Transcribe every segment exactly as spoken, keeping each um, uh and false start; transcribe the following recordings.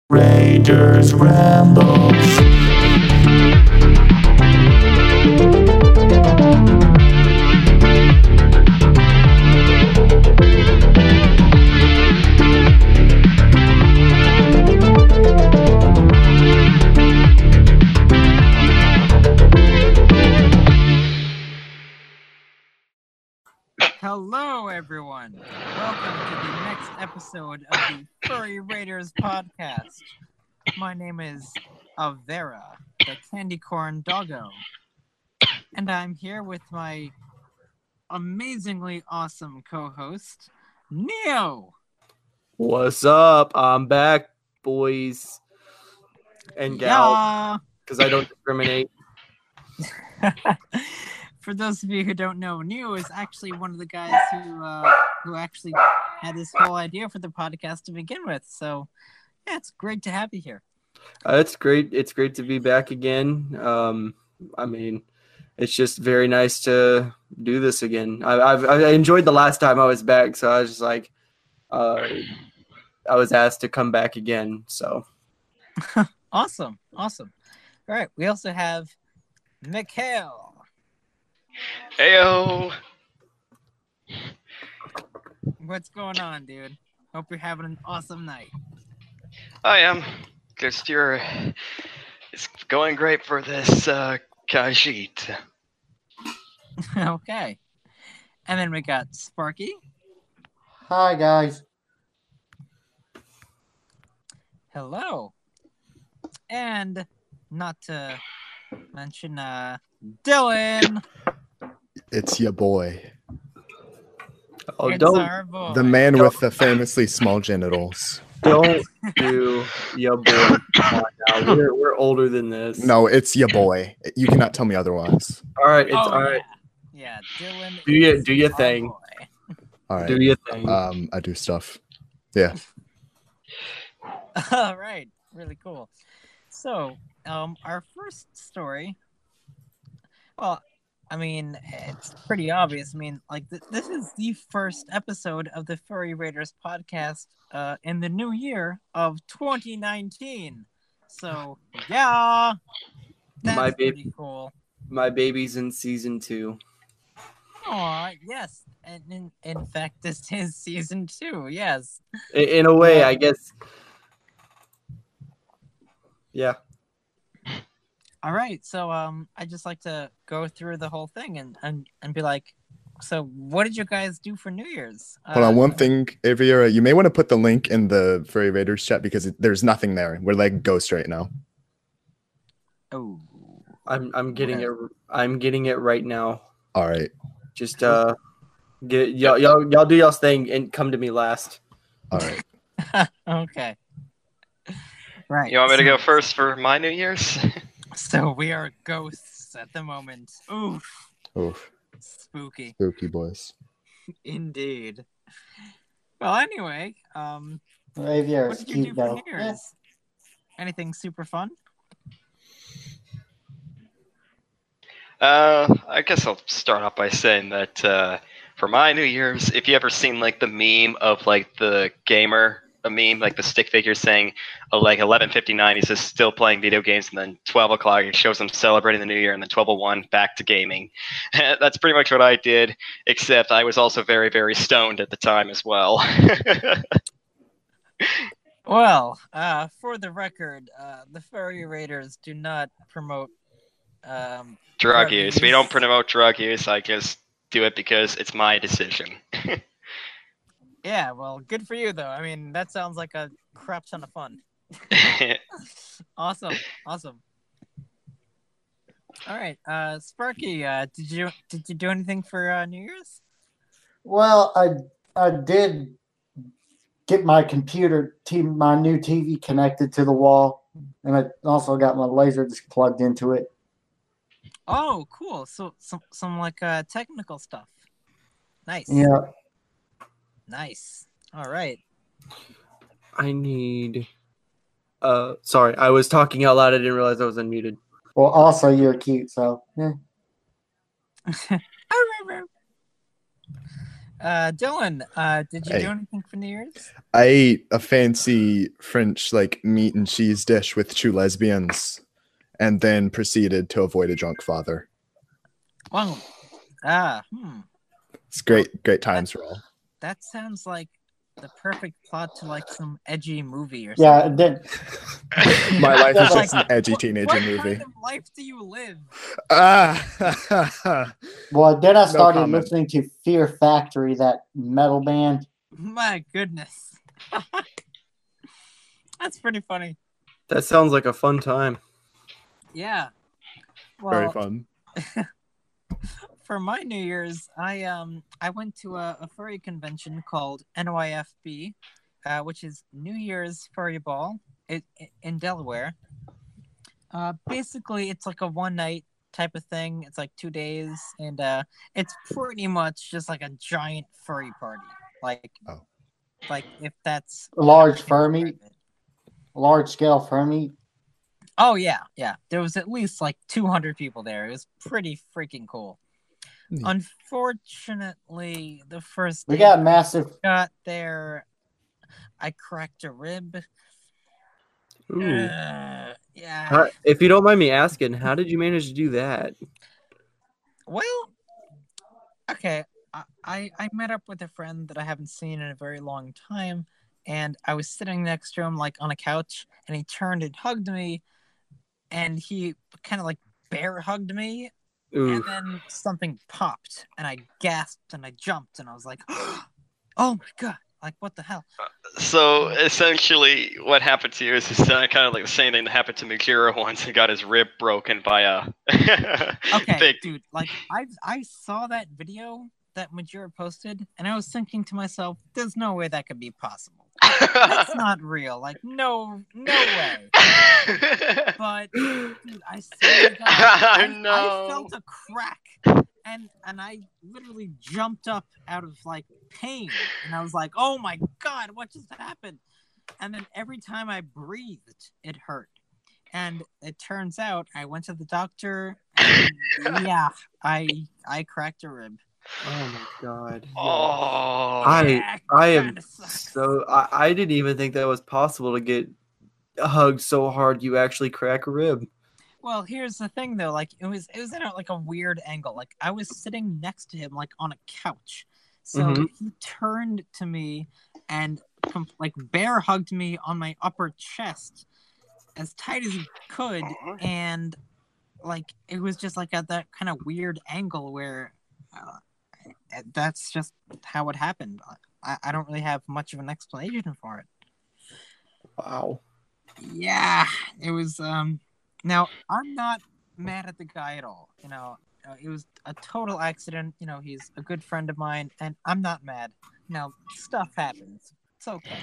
Raiders Rambles. Hello, everyone. Welcome to the next episode of the Furry Raiders podcast. My name is Avera, the candy corn doggo, and I'm here with my amazingly awesome co-host, Neo. What's up? I'm back, boys and gals, Yeah. because I don't discriminate. For those of you who don't know, Neo is actually one of the guys who uh, who actually had this whole idea for the podcast to begin with. So, yeah, it's great to have you here. Uh, it's great. It's great to be back again. Um, I mean, it's just very nice to do this again. I, I've I enjoyed the last time I was back, so I was just like, uh, I was asked to come back again. So, awesome, awesome. All right, we also have Mikhail. Heyo! What's going on, dude? Hope you're having an awesome night. I am. Just you're. It's going great for this uh, Kajit. Okay. And then we got Sparky. Hi, guys. Hello. And not to mention uh, Dylan. It's your boy, oh, It's don't our boy. the man with the famously small genitals. don't do your boy. Come on now. We're we're older than this. No, it's your boy. You cannot tell me otherwise. All right. It's Oh, all right. Yeah, yeah Dylan. Do your- is do your our thing. boy. All right. Do your thing. Um, I do stuff. Yeah. All right, really cool. So, um, our first story. Well, I mean, it's pretty obvious. I mean, like th- this is the first episode of the Furry Raiders podcast uh, in the new year of twenty nineteen. So, yeah, that's My baby- pretty cool. My baby's in season two. Aw, yes, and in, in fact, this is season two. Yes. In, in a way, I guess. Yeah. All right, so um, I just like to go through the whole thing and, and, and be like, so what did you guys do for New Year's? Hold on. Uh, One thing, Aviera, you may want to put the link in the Furry Raiders chat because it, there's nothing there. We're like ghost right now. Oh, I'm I'm getting it. I'm getting it right now. All right. Just uh, get y'all y'all y'all do y'all's thing and come to me last. All right. okay. Right. You want me to so, go first for my New Year's? So we are ghosts at the moment. Oof. Oof. Spooky. Spooky boys. Indeed. Well, anyway, um, Xavier what is did you do cute, for though. New Year's? Anything super fun? Uh, I guess I'll start off by saying that uh, for my New Year's, if you ever seen like the meme of like the gamer, a meme like the stick figure saying, oh, like eleven fifty-nine, he's just still playing video games, and then twelve o'clock it shows him celebrating the New Year, and then twelve oh one back to gaming. That's pretty much what I did, except I was also very, very stoned at the time as well. Well, uh, for the record, uh, the Furry Raiders do not promote um, Drug drug use. We use. don't promote drug use. I just do it because it's my decision. Yeah, well, good for you, though. I mean, that sounds like a crap ton of fun. Awesome, awesome. All right, uh, Sparky, uh, did you did you do anything for uh, New Year's? Well, I I did get my computer, t- my new T V connected to the wall, and I also got my laser just plugged into it. Oh, cool. So some some like uh, technical stuff. Nice. Yeah. Nice. All right. I need. Uh, sorry, I was talking out loud. I didn't realize I was unmuted. Well, also you're cute, so yeah. Uh, Dylan, uh, did you Hey. do anything for New Year's? I ate a fancy French like meat and cheese dish with two lesbians, and then proceeded to avoid a drunk father. Well, ah, hmm. It's great, great times for all. That sounds like the perfect plot to like some edgy movie or Yeah, something. then My life is Like, just an edgy what, teenager what movie. kind of life do you live? Ah, well, then I started comment. listening to Fear Factory, that metal band. My goodness. That's pretty funny. That sounds like a fun time. Yeah. very Well, fun. for my New Year's, I um I went to a, a furry convention called N Y F B, uh, which is New Year's Furry Ball it, it, in Delaware. Uh, basically, it's like a one night type of thing. It's like two days, and uh, it's pretty much just like a giant furry party. Like, Oh. like if that's A large how I fur can meat? describe it. Large scale fur meat. Oh yeah, yeah. There was at least like two hundred people there. It was pretty freaking cool. Neat. Unfortunately, the first We day got I massive. got there, I cracked a rib. Ooh. Uh, yeah. How- if you don't mind me asking, how did you manage to do that? Well, okay. I, I I met up with a friend that I haven't seen in a very long time, and I was sitting next to him like on a couch, and he turned and hugged me, and he kind of like bear hugged me, Ooh. and then something popped, and I gasped and I jumped, and I was like, "Oh my god! Like what the hell?" So essentially, what happened to you is it's kind of like the same thing that happened to Mikira once. He got his rib broken by a Okay, big. dude. Like I I saw that video that Majora posted, and I was thinking to myself, "There's no way that could be possible. That's not real. Like no no way." But dude, I swear to God, I, No. I felt a crack, and and I literally jumped up out of like pain, and I was like, "Oh my god, what just happened?" And then every time I breathed, it hurt. And it turns out I went to the doctor, and yeah, I I cracked a rib. Oh my god. Oh. I Yeah, I am kinda sucks. so I, I didn't even think that was possible to get hugged so hard you actually crack a rib. Well, here's the thing though, like it was it was in a, like a weird angle. Like I was sitting next to him like on a couch. So Mhm. he turned to me and com- like bear hugged me on my upper chest as tight as he could, and like it was just like at that kind of weird angle where uh, that's just how it happened. I, I don't really have much of an explanation for it. Wow. Yeah, it was. Um, now I'm not mad at the guy at all. You know, uh, it was a total accident. You know, he's a good friend of mine, and I'm not mad. Now stuff happens. It's okay.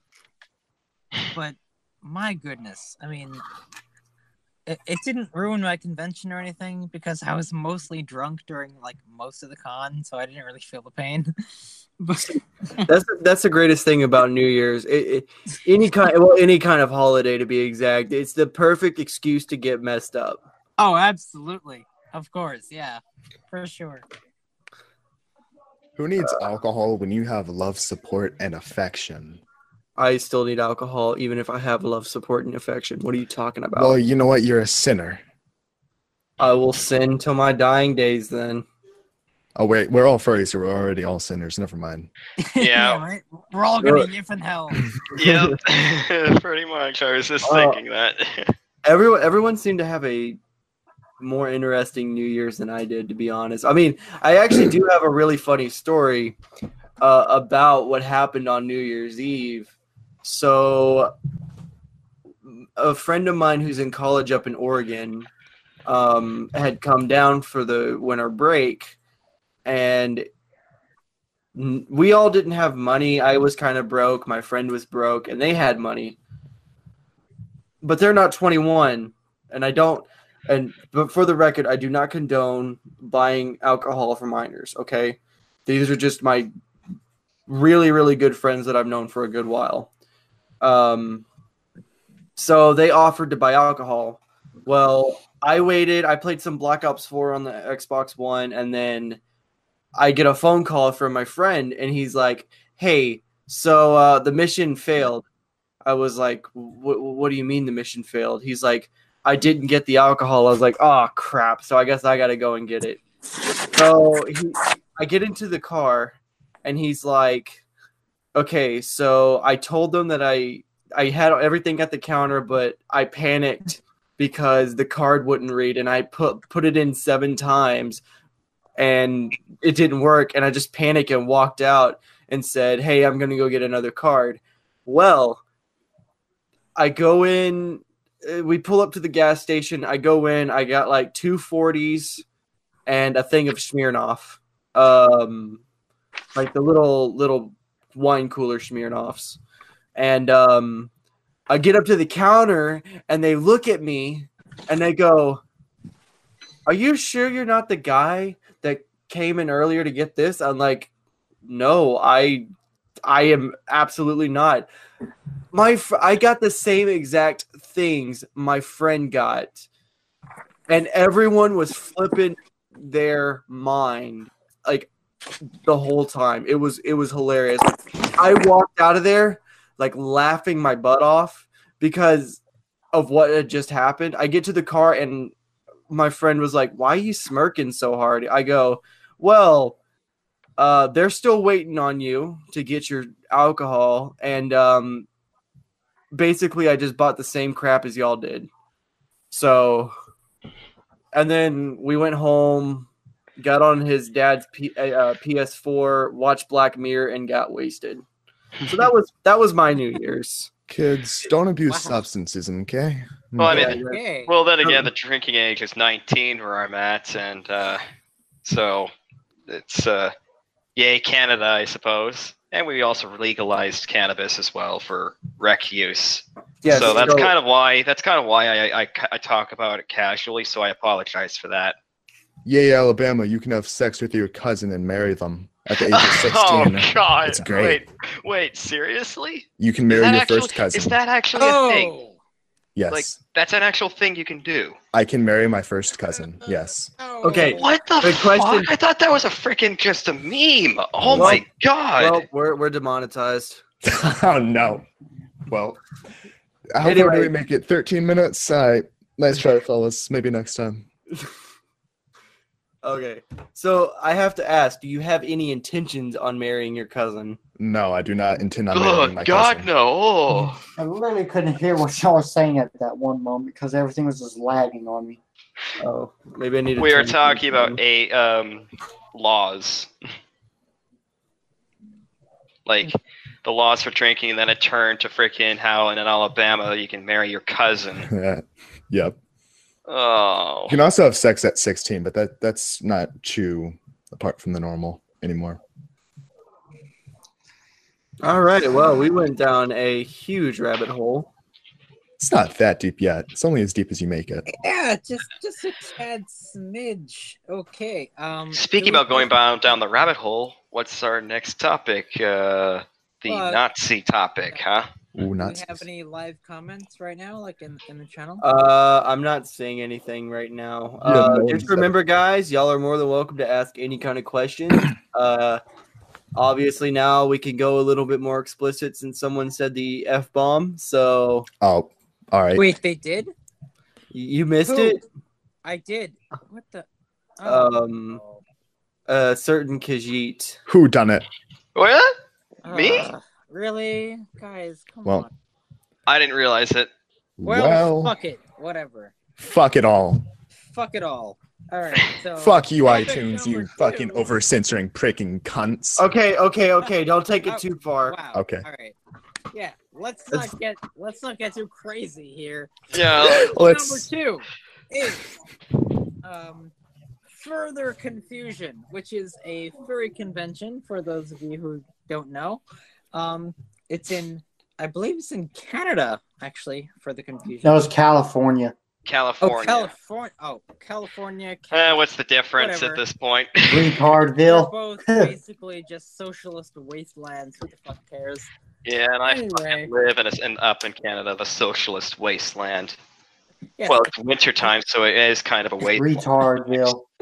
But my goodness, I mean, it, it didn't ruin my convention or anything because I was mostly drunk during like most of the con, so I didn't really feel the pain. But That's that's the greatest thing about New Year's. It, it, any kind, well, any kind of holiday to be exact. It's the perfect excuse to get messed up. oh, absolutely, of course, yeah, for sure. Who needs alcohol when you have love, support, and affection? I still need alcohol, even if I have love, support, and affection. What are you talking about? Well, you know what? You're a sinner. I will sin till my dying days. Then Oh wait, we're all furries, so we're already all sinners. Never mind. Yeah, right. We're all gonna yiff in hell. Yep. Pretty much. I was just Uh, thinking that. everyone, everyone seemed to have a more interesting New Year's than I did, to be honest. I mean, I actually do have a really funny story uh, about what happened on New Year's Eve. So, a friend of mine who's in college up in Oregon um, had come down for the winter break, and n- we all didn't have money. I was kind of broke. My friend was broke, and they had money. But they're not twenty-one, and I don't. And but for the record, I do not condone buying alcohol for minors. Okay, these are just my really, really good friends that I've known for a good while. Um, so they offered to buy alcohol. Well, I waited. I played some Black Ops four on the Xbox One, and then I get a phone call from my friend, and he's like, "Hey, so uh, the mission failed." I was like, "What do you mean the mission failed?" He's like, "I didn't get the alcohol." I was like, "Oh crap!" So I guess I gotta go and get it. So he, I get into the car, and he's like, "Okay, so I told them that I I had everything at the counter, but I panicked because the card wouldn't read, and I put put it in seven times, and it didn't work, and I just panicked and walked out and said, 'Hey, I'm gonna go get another card.'" Well, I go in, we pull up to the gas station. I go in, I got like two forties and a thing of Smirnoff, um, like the little little wine cooler Smirnoffs. And um, I get up to the counter, and they look at me, and they go, "Are you sure you're not the guy that came in earlier to get this?" I'm like, "No, I, I am absolutely not." My fr- I got the same exact things my friend got, and everyone was flipping their mind like the whole time. It was it was hilarious. I walked out of there like laughing my butt off because of what had just happened. I get to the car, and my friend was like, "Why are you smirking so hard?" I go, "Well, uh, they're still waiting on you to get your alcohol, and um, basically I just bought the same crap as y'all did." So, and then we went home, got on his dad's P- uh, P S four, watched Black Mirror, and got wasted. So that was that was my New Year's. Kids, don't abuse Wow. substances, okay? Well, I Yeah, mean, yeah. Okay. well, then again, the drinking age is nineteen where I'm at, and uh, so it's uh, yay Canada, I suppose. And we also legalized cannabis as well for rec use. Yes, so that's so- kind of why that's kind of why I, I I talk about it casually. So I apologize for that. Yay, Alabama, you can have sex with your cousin and marry them at the age of Oh sixteen. God! It's great. Wait, wait, seriously? You can Is marry that your actually, first cousin. Is that actually a thing? Oh. Yes. Like that's an actual thing you can do. I can marry my first cousin. Yes. Oh. Okay. What the Good fuck? question. I thought that was a freaking just a meme. Oh Well- my God! Well, we're we're demonetized. Oh, no. Well, how far Anyway. do we make it? thirteen minutes? All right. Nice try, fellas. Maybe next time. Okay. So I have to ask, do you have any intentions on marrying your cousin? No, I do not intend on oh marrying my God, cousin. no! Oh. I literally couldn't hear what y'all were saying at that one moment because everything was just lagging on me. Oh, maybe I need to We are turn- talking about a um laws, like the laws for drinking, and then it turned to freaking how in Alabama you can marry your cousin. Yep. Oh, You can also have sex at sixteen, but that that's not too apart from the normal anymore. All right. Well, we went down a huge rabbit hole. It's not that deep yet. It's only as deep as you make it. Yeah, just just a tad smidge. Okay. Um. speaking do we about going have- down down the rabbit hole, what's our next topic? Uh, the Well, Nazi topic, huh? Ooh, Do we not have any live comments right now, like in in the channel? Uh, I'm not saying anything right now. Yeah, Uh, no just one's remember, guys, y'all are more than welcome to ask any kind of question. Uh, obviously now we can go a little bit more explicit since someone said the F bomb. So Oh, all right. Wait, they did? y- you missed Who? it. I did. What the? Oh. Um, a certain Khajiit. Who done it? What? Me? Uh, really, guys? Come Well, on. I didn't realize it. Well, Well, fuck it. Whatever. fuck it all. Fuck it all. All right. So. Fuck you, topic iTunes, you number fucking two. over censoring pricking cunts. Okay, okay, okay. Don't take it Oh, too far. Wow. Okay. All right. Yeah. Let's That's- not get let's not get too crazy here. Yeah. Let's. Number two is um, further confusion, which is a furry convention for those of you who don't know. Um, it's in, I believe it's in Canada, actually, for the confusion. That was California. California. Oh, California. Oh, California. Eh, Canada. what's the difference Whatever. at this point? They're Retardville. both basically just socialist wastelands. Who the fuck cares? Yeah, and I Anyway. fucking live in, a, in up in Canada, the socialist wasteland. Yes. Well, it's wintertime, so it is kind of a wasteland. Retardville.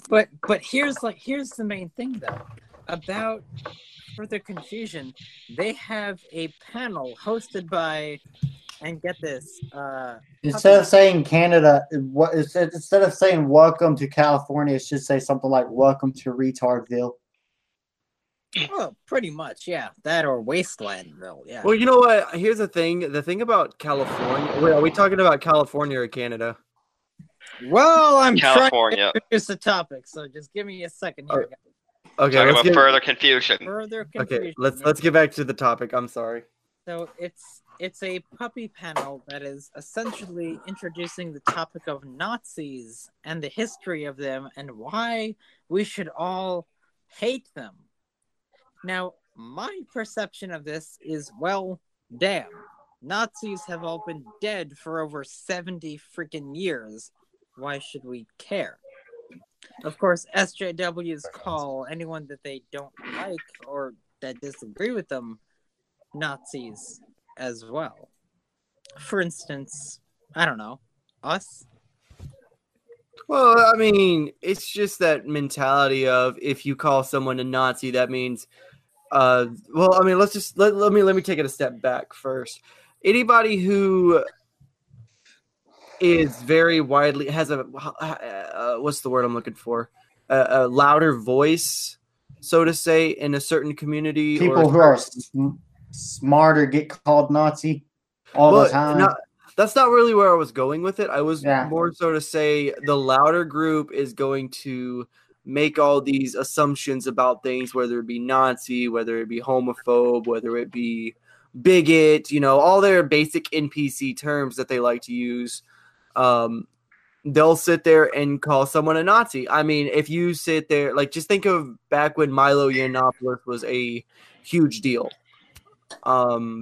But but here's like here's the main thing though about further confusion. They have a panel hosted by, and get this, uh, Instead of saying Canada, what instead of saying welcome to California, it should say something like welcome to Retardville. well, pretty much, yeah, that or Wastelandville, yeah. Well, you know what? Here's the thing. The thing about California. Wait, are we talking about California or Canada? Well, I'm California. trying to introduce the topic, so just give me a second here. Okay, Talking let's about get, further confusion. Further confusion. okay, let's let's get back to the topic. I'm sorry. So it's it's a puppy panel that is essentially introducing the topic of Nazis and the history of them and why we should all hate them. Now, my perception of this is, well, damn. Nazis have all been dead for over seventy freaking years. Why should we care? Of course, S J Ws call anyone that they don't like or that disagree with them Nazis as well. For instance, I don't know, us? Well, I mean, it's just that mentality of if you call someone a Nazi, that means, uh, well, I mean, let's just let, let me let me take it a step back first. Anybody who is very widely has a uh, what's the word I'm looking for? A, a louder voice, so to say, in a certain community. People or who are sm- smarter get called Nazi all Well, the time. not- that's not really where I was going with it. I was Yeah. more so to say the louder group is going to make all these assumptions about things, whether it be Nazi, whether it be homophobe, whether it be bigot, you know, all their basic N P C terms that they like to use. Um, they'll sit there and call someone a Nazi. I mean, if you sit there, like, just think of back when Milo Yiannopoulos was a huge deal. Um,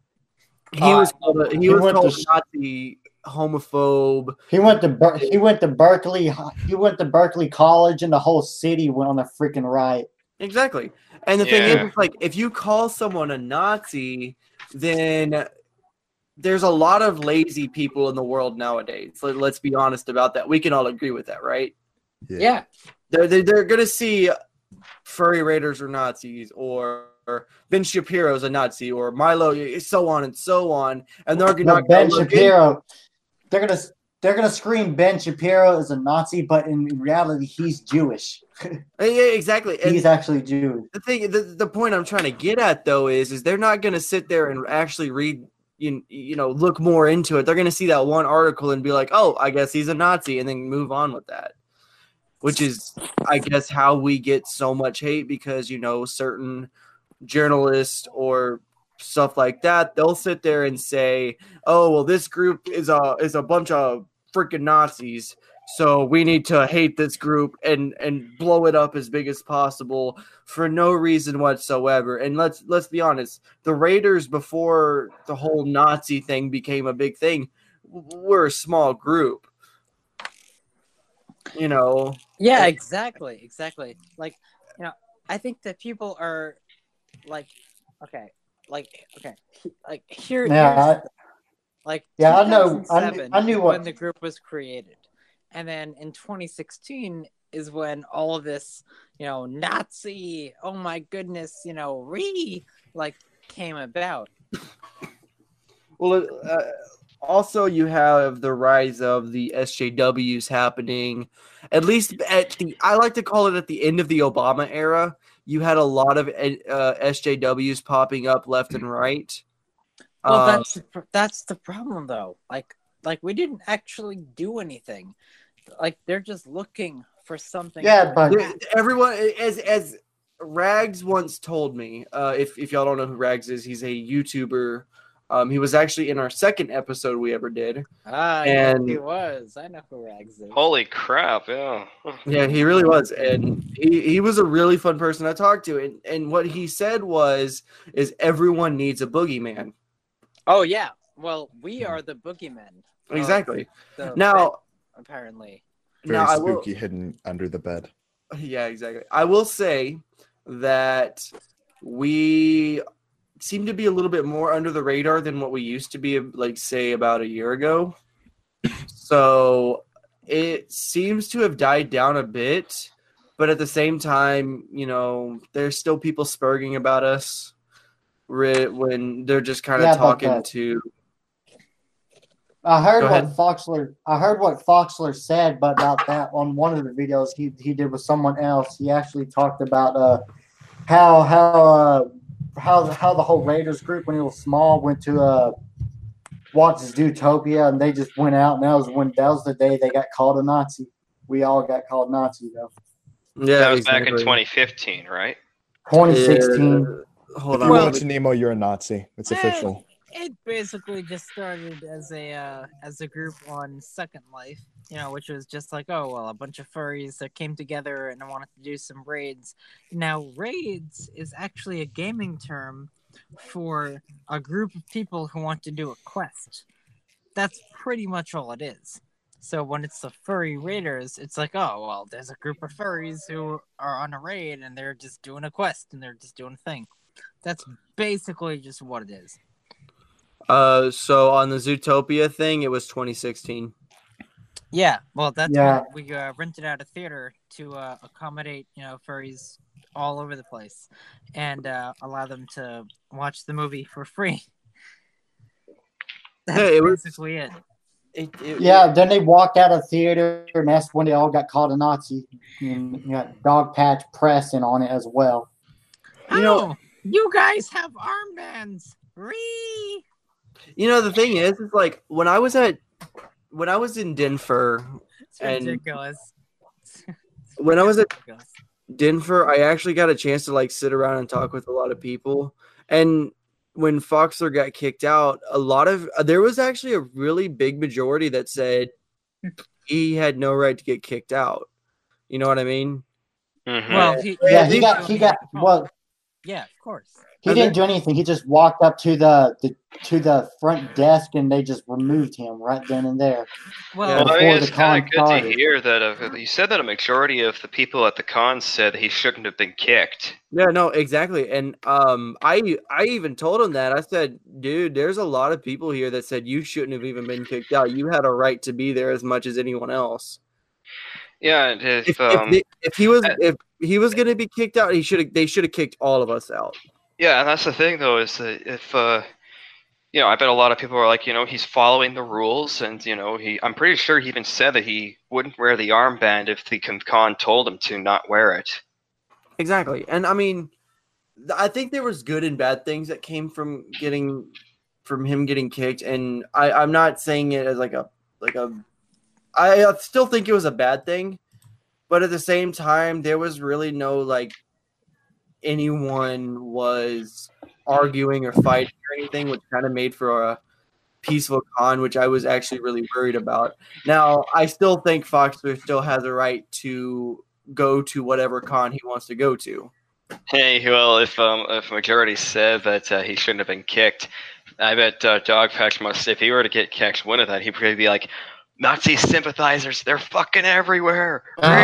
he Uh, was called a, he, he was went called to- a Nazi, homophobe. He went to Ber- he went to Berkeley. He went to Berkeley College, and the whole city went on a freaking riot. Exactly. And the thing Yeah. is, it's like, if you call someone a Nazi, then there's a lot of lazy people in the world nowadays. Let, let's be honest about that. We can all agree with that, right? Yeah. They're, they're, they're going to see furry raiders are Nazis, or, or Ben Shapiro's a Nazi, or Milo, so on and so on. And they're going No, to Ben Shapiro. They're gonna they're gonna scream Ben Shapiro is a Nazi, but in reality, he's Jewish. Yeah, exactly. And He's actually Jewish. the thing, the, the point I'm trying to get at, though, is is they're not going to sit there and actually read, you, you know, look more into it. They're going to see that one article and be like, oh, I guess he's a Nazi, and then move on with that. Which is, I guess, how we get so much hate, because, you know, certain journalists or stuff like that, they'll sit there and say, oh, well, this group is a is a bunch of freaking Nazis, so we need to hate this group and and blow it up as big as possible for no reason whatsoever. And let's let's be honest, the Raiders, before the whole Nazi thing became a big thing, were a small group. You know. Yeah, exactly, exactly. Like, you know, I think that people are like, okay, like, okay, he- like here, Yeah, here's, I- like, Yeah, I know- I knew- two thousand seven I knew is what- when the group was created, and then in twenty sixteen is when all of this, you know, Nazi, oh my goodness, you know, re like came about. Well, uh, also you have the rise of the S J Ws happening. At least at the, I like to call it at the end of the Obama era. You had a lot of uh, S J Ws popping up left and right. Well, Uh, that's the pr- that's the problem, though. Like, like we didn't actually do anything. Like, they're just looking for something. Yeah, to but- attack. everyone, as as Rags once told me, uh, if if y'all don't know who Rags is, he's a YouTuber. Um, he was actually in our second episode we ever did. Ah, and- yeah, he was. I know who Rags is. Holy crap! Yeah. Yeah, he really was, and he, he was a really fun person to talk to. And and what he said was, is everyone needs a boogeyman. Oh yeah. Well, we are the boogeymen. of Exactly. the Now, bed, apparently. Very now I will, spooky, hidden under the bed. yeah, exactly. I will say that we seem to be a little bit more under the radar than what we used to be, like, say, about a year ago. So it seems to have died down a bit, but at the same time, you know, there's still people spurging about us when they're just kind of Yeah, but talking the- to. I heard Go what ahead. Foxler. I heard what Foxler said, but about that on one of the videos he, he did with someone else. He actually talked about uh, how how uh, how how the whole Raiders group when he was small went to uh, watch Zootopia, and they just went out, and that was when that was the day they got called a Nazi. We all got called Nazi though. Yeah, That was back in exactly. twenty fifteen, right? twenty sixteen. Yeah. Hold If on. you Well- watch Nemo, you're a Nazi. It's Eh, official. It basically just started as a uh, as a group on Second Life, you know, which was just like, oh well, a bunch of furries that came together and wanted to do some raids. Now, raids is actually a gaming term for a group of people who want to do a quest. That's pretty much all it is. So when it's the furry raiders, it's like, oh well, there's a group of furries who are on a raid and they're just doing a quest and they're just doing a thing. That's basically just what it is. Uh, so on the Zootopia thing, it was twenty sixteen. Yeah, well, that's Yeah. when we uh, rented out a theater to uh, accommodate, you know, furries all over the place, and uh, allow them to watch the movie for free. That's Yeah, it was- basically it. It, it, Yeah, then they walked out of theater, and that's when they all got called a Nazi. And you got Dog Patch pressing on it as well. You know- oh, you guys have armbands. Ree. You know, the thing is, is like when I was at when I was in Denver, It's And- ridiculous. when I was at Ridiculous. Denver, I actually got a chance to like sit around and talk with a lot of people. And when Foxler got kicked out, a lot of there was actually a really big majority that said he had no right to get kicked out. You know what I mean? Mhm. Well, he, Yeah, he he got he got well. Yeah, of course. He And didn't do anything. He just walked up to the, the to the front desk, and they just removed him right then and there. Well, Well, I before mean, the it's kind con of good started. to hear that. Uh, you said that a majority of the people at the con said that he shouldn't have been kicked. Yeah, no, exactly. And um, I I even told him that. I said, dude, there's a lot of people here that said you shouldn't have even been kicked out. You had a right to be there as much as anyone else. Yeah, and if, If, um, if, they- if he was uh, if he was gonna be kicked out, he should have. They should have kicked all of us out. yeah, and that's the thing though is that if uh, you know, I bet a lot of people are like, you know, he's following the rules, and you know, he. I'm pretty sure he even said that he wouldn't wear the armband if the con con told him to not wear it. Exactly. And I mean, th- I think there was good and bad things that came from getting from him getting kicked. And I, I'm not saying it as like a like a I uh, still think it was a bad thing, but at the same time, there was really no like anyone was arguing or fighting or anything, which kind of made for a peaceful con, which I was actually really worried about. Now, I still think Foxler still has a right to go to whatever con he wants to go to. Hey, well, if um, if majority said that uh, he shouldn't have been kicked, I bet uh, Dogpatch must. If he were to get kicked, one of that, he'd probably be like, Nazi sympathizers, they're fucking everywhere.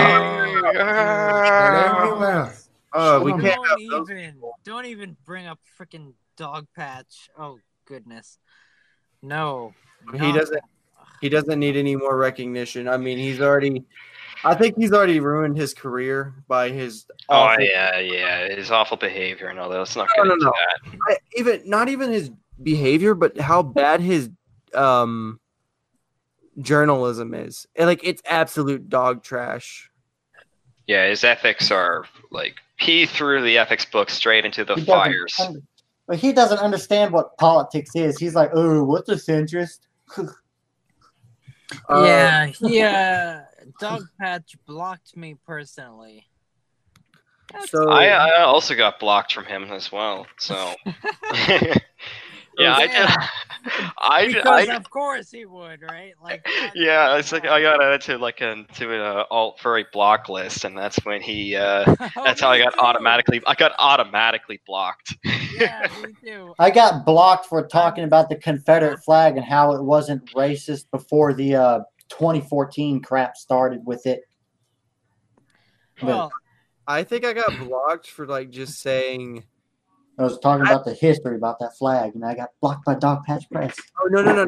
Everywhere. Uh, we Shut can't don't have those even people. don't even bring up freaking Dog Patch. Oh goodness, no. He not- doesn't. He doesn't need any more recognition. I mean, he's already. I think he's already ruined his career by his. Oh awful- yeah, yeah, his awful behavior and all that. Let's not No, get no, into no. that. I, even not even his behavior, but how bad his um journalism is. And, like, it's absolute dog trash. Yeah, his ethics are like he threw the ethics book straight into the He doesn't fires. under- But he doesn't understand what politics is. He's like, oh, what's a centrist? Uh, yeah, he uh, Dog Patch blocked me personally. That's- So I, I also got blocked from him as well. So yeah, I did. I, because I of course he would, right? Like yeah, it's like I got added to like a to an alt furry block list, and that's when he. Uh, that's how I got automatically. I got automatically blocked. Yeah, me too. I got blocked for talking about the Confederate flag and how it wasn't racist before the uh, twenty fourteen crap started with it. Well, I think I got blocked for like just saying. I was talking about the history about that flag, and I got blocked by Dog Patch Press. Oh no no no no!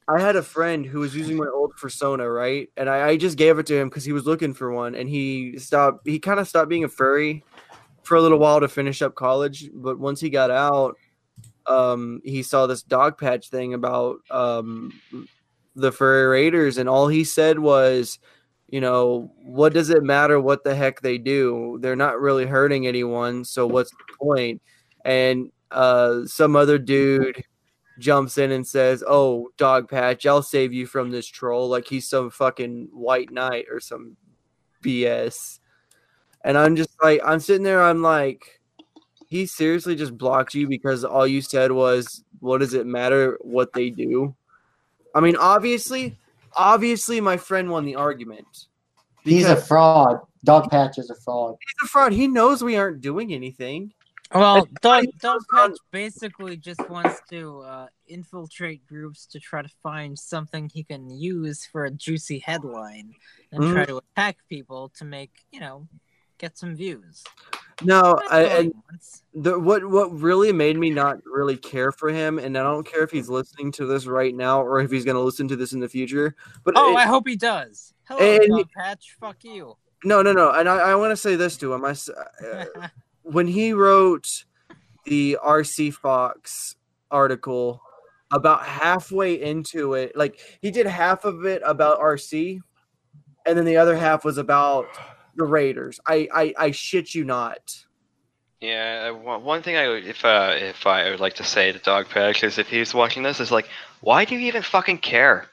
I had a friend who was using my old persona, right? And I, I just gave it to him because he was looking for one, and he stopped. He kind of stopped being a furry for a little while to finish up college. But once he got out, um, he saw this dog patch thing about um, the furry raiders, and all he said was, you know, what does it matter what the heck they do? They're not really hurting anyone, so what's the point? And uh, some other dude jumps in and says, "Oh, dog patch, I'll save you from this troll," like he's some fucking white knight or some B S. And I'm just like, I'm sitting there, I'm like, he seriously just blocked you because all you said was, what does it matter what they do? I mean, obviously, obviously my friend won the argument. He's a fraud. Dog Patch is a fraud. He's a fraud. He knows we aren't doing anything. Well, Dog, He Dog goes on- Patch basically just wants to uh, infiltrate groups to try to find something he can use for a juicy headline and Mhm. try to attack people to make, you know, get some views. No, That's I, all he and wants. the what what really made me not really care for him, and I don't care if he's listening to this right now or if he's going to listen to this in the future. But Oh, it- I hope he does. Hello, and- Dog Patch. Fuck you. no, no, no, and I, I want to say this to him. I s- uh, when he wrote the R C Fox article, about halfway into it, like he did half of it about R C, and then the other half was about the Raiders. I, I, I shit you not. Yeah, uh, one one thing I would, if uh, if I would like to say to Dog Patch is if he's watching this, is like, why do you even fucking care?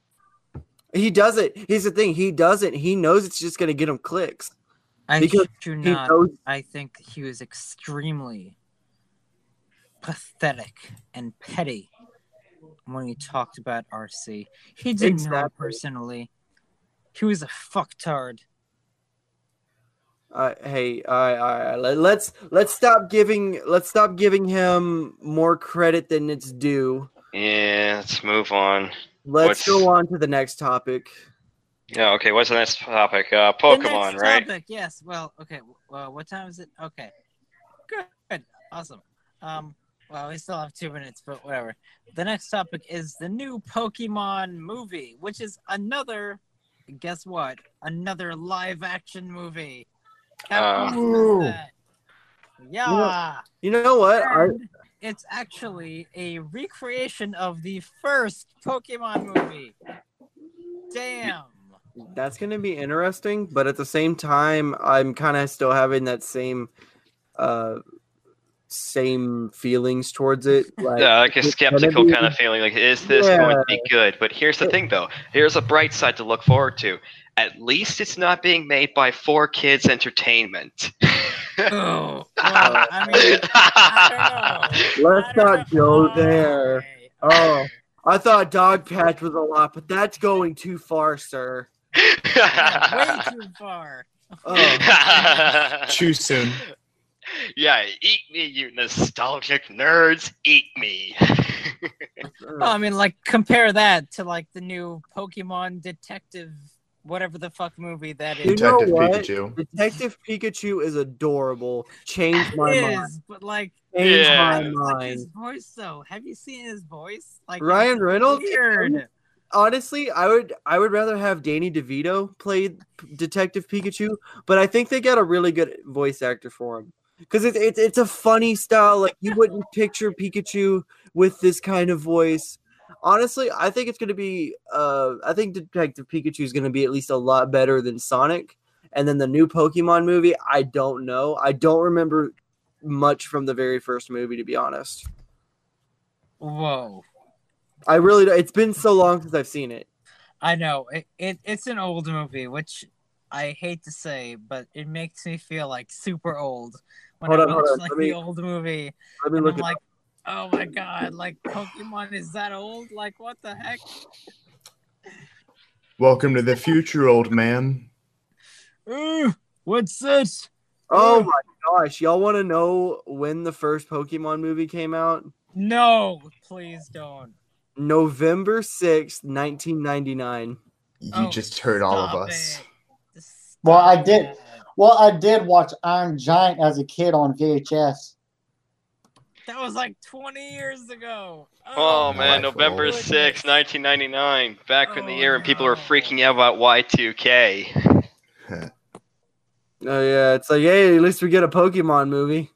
He does it. Here's the thing. He doesn't. He knows it's just gonna get him clicks. I Because shit you He not. knows. I think he was extremely pathetic and petty when he talked about R C. He didn't know him Exactly. personally. He was a fucktard. Uh, hey, all right, all right. Let, let's let's stop giving let's stop giving him more credit than it's due. Yeah, let's move on. Let's What's- go on to the next topic. Yeah, okay. What's the next topic? Uh, The Pokemon, next right? topic, yes. Well, okay. Well, what time is it? Okay. Good. Good. Awesome. Um. Well, we still have two minutes, but whatever. The next topic is the new Pokemon movie, which is another. Guess what? Another live-action movie. How Uh, awesome Ooh. is that? Yeah. You know what? I, And it's actually a recreation of the first Pokemon movie. Damn. that's gonna be interesting, but at the same time, I'm kind of still having that same, uh, same feelings towards it. Like, Yeah, like a it's gonna skeptical be- kind of feeling. Like, is this going to be good? But here's the thing, though. Here's a bright side to look forward to. At least it's not being made by Four Kids Entertainment. Oh, well, I mean, I don't know. Let's I don't not know. go there. Okay, Oh. okay. I thought Dog Patch was a lot, but that's going too far, sir. Yeah, way too far. Oh. Too soon. Yeah, eat me, you nostalgic nerds. Eat me. Well, I mean, like, compare that to, like, the new Pokemon Detective, whatever the fuck movie that is. You know Detective what? Pikachu. Detective Pikachu is adorable. Changed my It mind. is, but, like, Changed Yeah. I my don't like his mind. voice, though. Have you seen his voice? Like, Ryan it's Reynolds? Weird. Honestly, I would I would rather have Danny DeVito play P- Detective Pikachu, but I think they got a really good voice actor for him because it's it's it's a funny style. Like you wouldn't picture Pikachu with this kind of voice. Honestly, I think it's gonna be. Uh, I think Detective Pikachu is gonna be at least a lot better than Sonic. And then the new Pokemon movie, I don't know. I don't remember much from the very first movie, to be honest. Whoa. I really. don't- It's been so long since I've seen it. I know. It, it It's an old movie, which I hate to say, but it makes me feel, like, super old. When Hold I on, hold watch, on. like, Let me- the old movie. Let me And look I'm it like, oh my god, like, Pokemon is that old? Like, what the heck? Welcome to the future, old man. Ooh, what's this? Oh my gosh, y'all want to know when the first Pokemon movie came out? No, please don't. November sixth, nineteen ninety-nine. You Oh, just heard all of stop us. it. Well, I Stop did. it. Well, I did watch Iron Giant as a kid on V H S. That was like twenty years ago. Oh, man, my November goodness. sixth, nineteen ninety-nine. Back in the Oh, year when people were no. freaking out about Y two K. Oh yeah, it's like, hey, at least we get a Pokemon movie.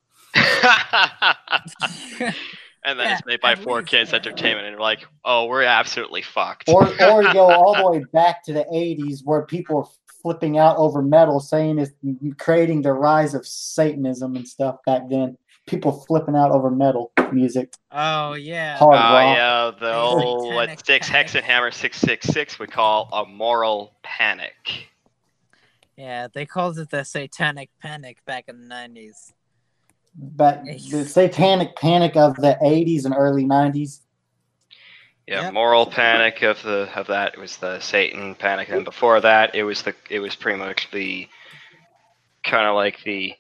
And then Yeah, it's made by at four least, Kids yeah. Entertainment, and we're like, oh, we're absolutely fucked. Or or you go all the way back to the eighties where people were flipping out over metal, saying it's creating the rise of Satanism and stuff back then. People flipping out over metal music. Oh yeah. Hard Oh, rock. yeah, the The old what Satanic Sticks Panic. Hexenhammer six six six would call a moral panic. Yeah, they called it the Satanic Panic back in the nineties. But the satanic panic of the eighties and early nineties. Yeah, Yep. moral panic of the of that was the Satan panic, and before that, it was the it was pretty much the kind of like the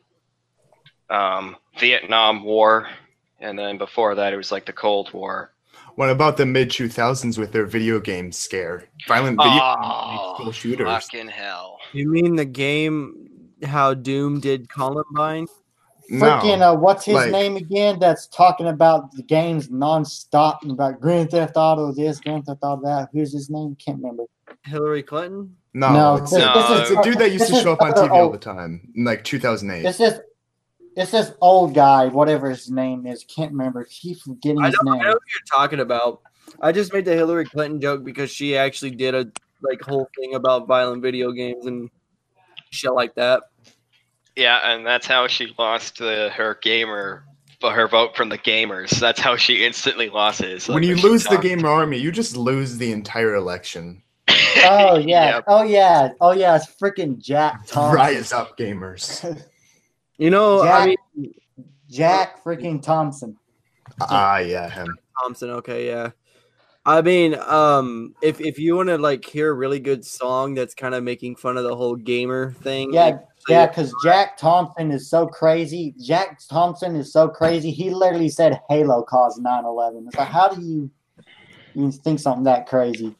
um, Vietnam War, and then before that, it was like the Cold War. What about the mid two thousands with their video game scare? Violent video Oh, school shooters. fucking hell! You mean the game how Doom did Columbine? Freaking, No. uh, what's his like- name again? That's talking about the games nonstop and about Grand Theft Auto this, Grand Theft Auto that. Who's his name? Can't remember. Hillary Clinton? No, No, it's, this- a, this is- it's a dude that used this to is show up on other T V all old- the time in like two thousand eight. It's this, it's this old guy, whatever his name is. Can't remember. Keep forgetting I his know, I name. know what you're talking about. I just made the Hillary Clinton joke because she actually did a like whole thing about violent video games and shit like that. Yeah, and that's how she lost uh, her gamer, her vote from the gamers. That's how she instantly lost it. It's like When you she lose the talked- gamer army, you just lose the entire election. Oh yeah, Yep. oh yeah, oh yeah. It's freaking Jack Thompson. Rise up, gamers. You know, Jack, I mean Jack freaking Thompson. Ah, yeah, him. Thompson, okay, yeah. I mean, um, if if you want to like hear a really good song that's kind of making fun of the whole gamer thing, Yeah, so yeah, because Jack Thompson is so crazy. Jack Thompson is so crazy. He literally said Halo caused nine eleven. It's like, how do you you think something that crazy?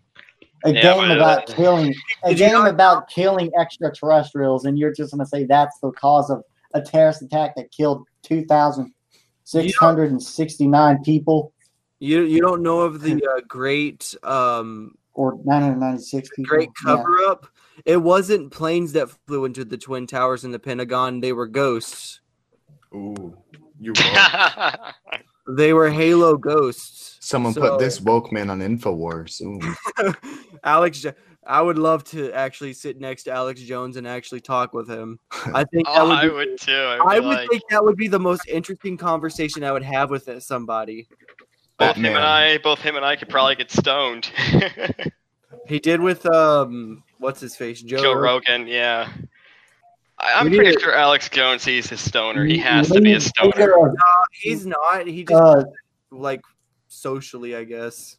A Yeah, game but, about uh, killing a Did you game not- about killing extraterrestrials, and you're just gonna say that's the cause of a terrorist attack that killed two thousand six hundred and sixty nine people you you don't know of the uh, great um or nine hundred ninety six people. great Yeah. cover up. It wasn't planes that flew into the Twin Towers in the Pentagon. They were ghosts. Ooh, you woke. They were Halo ghosts. Someone So- put this woke man on Infowars. Ooh. Alex, Jo- I would love to actually sit next to Alex Jones and actually talk with him. I think that Oh, would I be, would too. I I would, would like, think that would be the most interesting conversation I would have with somebody. both him Man. and I, both him and I could probably get stoned. He did with um, what's his face, Joe, Joe Rogan. Rogan, yeah. I, I'm We pretty need- sure Alex Jones sees his stoner. He has to be a Lead stoner. singer of, He's not. He just uh, like socially, I guess.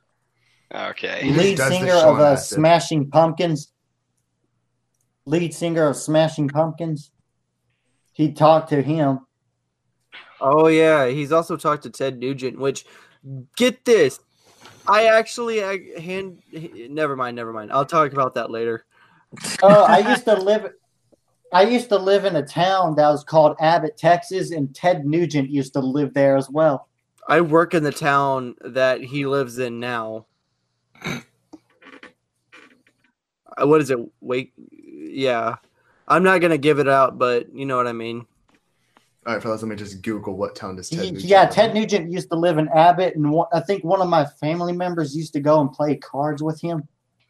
Okay. He just lead does the singer show of on uh, acid. Smashing Pumpkins. Lead singer of Smashing Pumpkins. He talked to him. Oh yeah, he's also talked to Ted Nugent. Which, get this, I actually I hand. Never mind, never mind. I'll talk about that later. Oh, I used to live. I used to live in a town that was called Abbott, Texas, and Ted Nugent used to live there as well. I work in the town that he lives in now. Uh, What is it? Wait, yeah. I'm not gonna give it out, but you know what I mean. All right, fellas, let me just Google what town does Ted He- Nugent yeah, live Ted in. Nugent used to live in Abbott, and one, I think one of my family members used to go and play cards with him.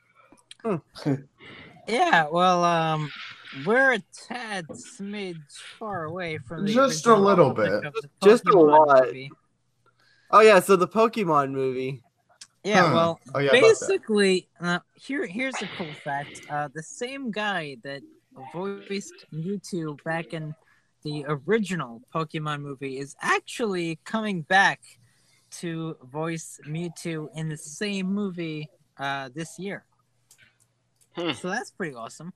Yeah, well, um, we're a tad smidge far away from the Just a original little topic bit. of the Just a Pokemon lot. movie. Oh yeah, so the Pokemon movie. Yeah, Huh. well, Oh, yeah, about that. basically, uh, here here's a cool fact. Uh, the same guy that voiced Mewtwo back in the original Pokemon movie is actually coming back to voice Mewtwo in the same movie uh, this year. Hmm. So that's pretty awesome.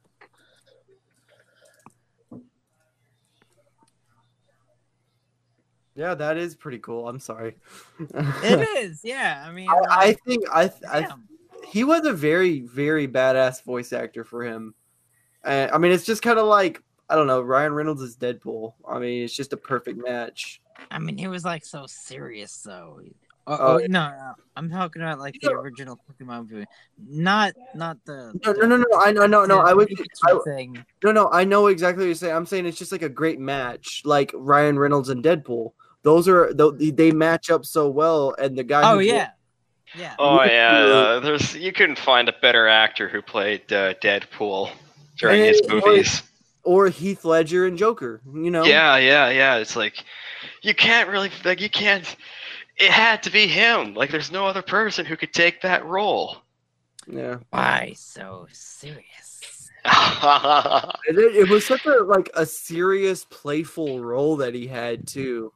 Yeah, that is pretty cool. I'm sorry. It is, yeah. I mean, I, I uh, think I, I damn. he was a very very badass voice actor for him. Uh, I mean, it's just kind of like I don't know. Ryan Reynolds is Deadpool. I mean, it's just a perfect match. I mean, he was like so serious though. Oh, Oh, oh, no, no, I'm talking about like the You know- original Pokemon movie, not not the No, no, no, no. I know, no, no. the I was, Pikachu I, thing. no, no. I know exactly what you're saying. I'm saying it's just like a great match, like Ryan Reynolds and Deadpool. Those are tho- they match up so well, and the guy. Oh who yeah, yeah. Oh With yeah, the- uh, there's you couldn't find a better actor who played uh, Deadpool during Hey, his boy. movies. or Heath Ledger and Joker. You know. Yeah, yeah, yeah. It's like you can't really like you can't. It had to be him. Like there's no other person who could take that role. Yeah. Why so serious? It, it was such a like a serious, playful role that he had too.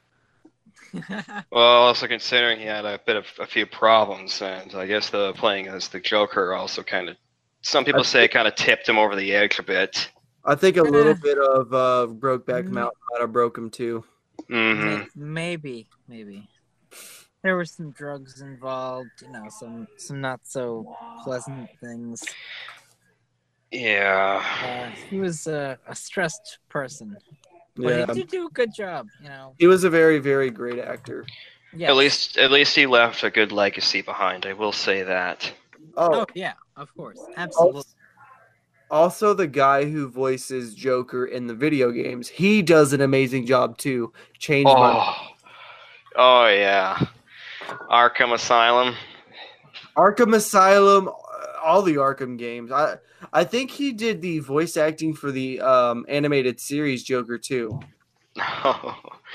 Well, also considering he had a bit of a few problems, and I guess the playing as the Joker also kind of, some people say, kind of tipped him over the edge a bit. I think a little Eh. bit of uh, Brokeback Mm. Mountain might have broke him too. hmm May- maybe, maybe. There were some drugs involved, you know, some some not so pleasant things. Yeah. Uh, he was uh, a stressed person, but Yeah, he did do a good job, you know. he was a very, very great actor. Yes. At least, at least he left a good legacy behind. I will say that. Oh, Oh yeah, of course, absolutely. also, also the guy who voices Joker in the video games, he does an amazing job too. Changed my Oh. Oh yeah. Arkham Asylum. Arkham Asylum, uh, all the Arkham games. I I think he did the voice acting for the um, animated series Joker too. Oh.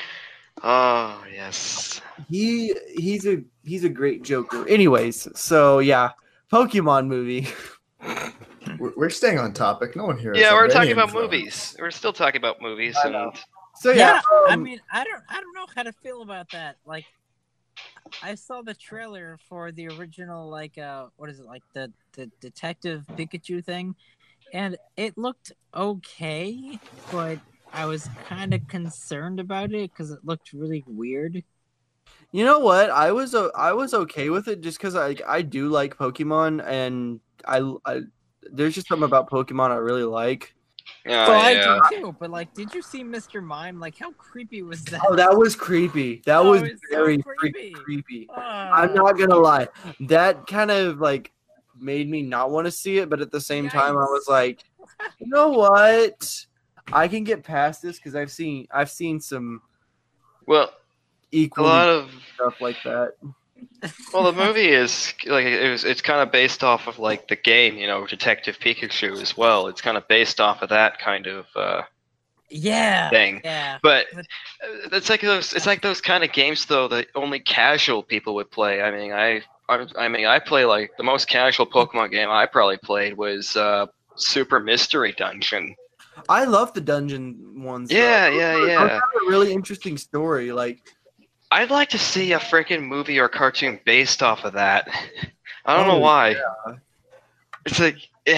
Oh yes. He he's a he's a great Joker. Anyways, so yeah, Pokemon movie. We're, we're staying on topic. No one here. has Yeah, we're any talking about influence. movies. We're still talking about movies, I and know. So Yeah, yeah, I um, mean, I don't, I don't know how to feel about that. Like, I saw the trailer for the original, like, uh, what is it, like the the Detective Pikachu thing, and it looked okay, but I was kind of concerned about it because it looked really weird. you know what? I was uh, I was okay with it just because I I do like Pokemon and I, I there's just something about Pokemon I really like. oh, well, yeah. I do too, but like, did you see Mister Mime? Like, how creepy was that? Oh, that was creepy. That Oh, was it's so very creepy. freaking creepy. Ah. I'm not gonna lie. That kind of like made me not want to see it, but at the same time, I was Yikes. like, you know what? I can get past this because I've seen I've seen some Well, a equally lot of stuff like that. well, the movie is like it was. It's kind of based off of like the game, you know, Detective Pikachu as well. It's kind of based off of that kind of uh, yeah, thing. yeah. But But- uh, it's like those. It's like those kind of games though that only casual people would play. I mean, I, I, I mean, I play like the most casual Pokemon game I probably played was uh, Super Mystery Dungeon. I love the dungeon ones. though. Yeah, Those yeah, are- those yeah. have a really interesting story. Like, I'd like to see a freaking movie or cartoon based off of that. I don't Oh, know why. It's like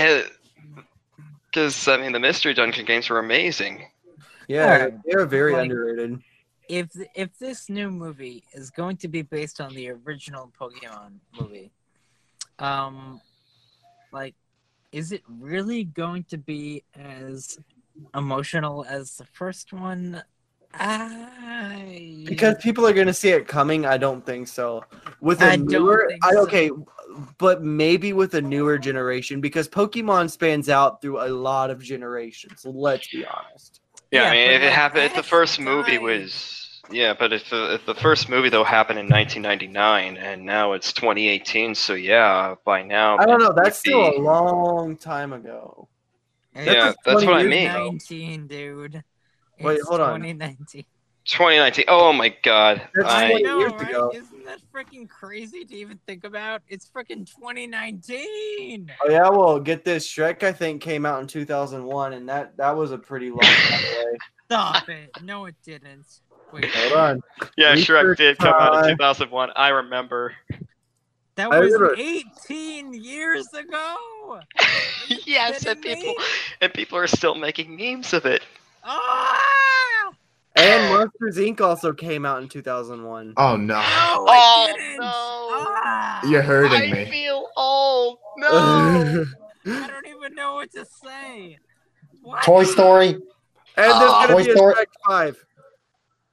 because I mean the Mystery Dungeon games were amazing. yeah, Alright. they're very Like- underrated. if if this new movie is going to be based on the original Pokemon movie, um, like, is it really going to be as emotional as the first one? I Because people are gonna see it coming, I don't think so. With a I don't newer, think I, so. okay, but maybe with a newer generation, because Pokemon spans out through a lot of generations. Let's be honest. Yeah, Yeah, I mean but, if it like, happened, if the Ash first movie died. was yeah, but if the, if the first movie though happened in nineteen ninety-nine and now it's twenty eighteen, so yeah, by now I don't know. it would That's still be- a long time ago. Yeah, like that's twenty what I years mean. ago. nineteen, dude. Wait, It's hold on. twenty nineteen. twenty nineteen. Oh my god. That's I I, twenty know, years right? ago. Isn't that freaking crazy to even think about? It's freaking twenty nineteen. Oh yeah, well, get this. Shrek, I think, came out in two thousand one, and that that was a pretty long time away. Stop it. No, it didn't. Wait, Hold on. yeah, Shrek Research did come out in time. two thousand one. I remember. that I was remember- eighteen years ago. yes, and kidding people me? and people are still making memes of it. Ah! And Monsters Incorporated also came out in two thousand one. Oh no, No, Oh, it didn't. no. Ah! you're hurting I me. feel old. No. I don't even know what to say. What? Toy Story. And there's Oh. gonna Toy be a Story- Shrek five.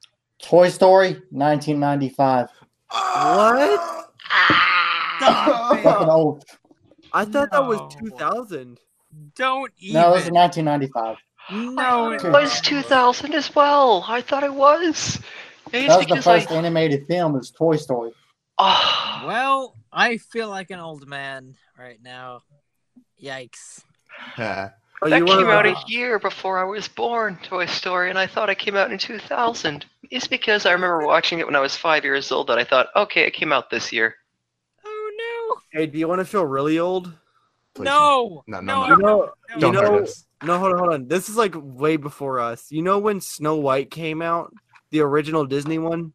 Toy Story, nineteen ninety-five. What? Stop Fucking it. old. I thought that was No. two thousand. Don't even. No, this is nineteen ninety-five. No, I it thought it was two thousand as well. I thought it was. It's That was the because first I. animated film. Is Toy Story. Oh, Well, I feel like an old man right now. Yikes. Yeah. Oh, that you came wanna- out a year before I was born, Toy Story, and I thought it came out in two thousand. It's because I remember watching it when I was five years old that I thought, okay, it came out this year. Oh Hey, do you want to feel really old? Please. no! No, no, no! no. You know, no, you Don't know, hurt us. no, hold on, hold on. This is like way before us. You know when Snow White came out, the original Disney one,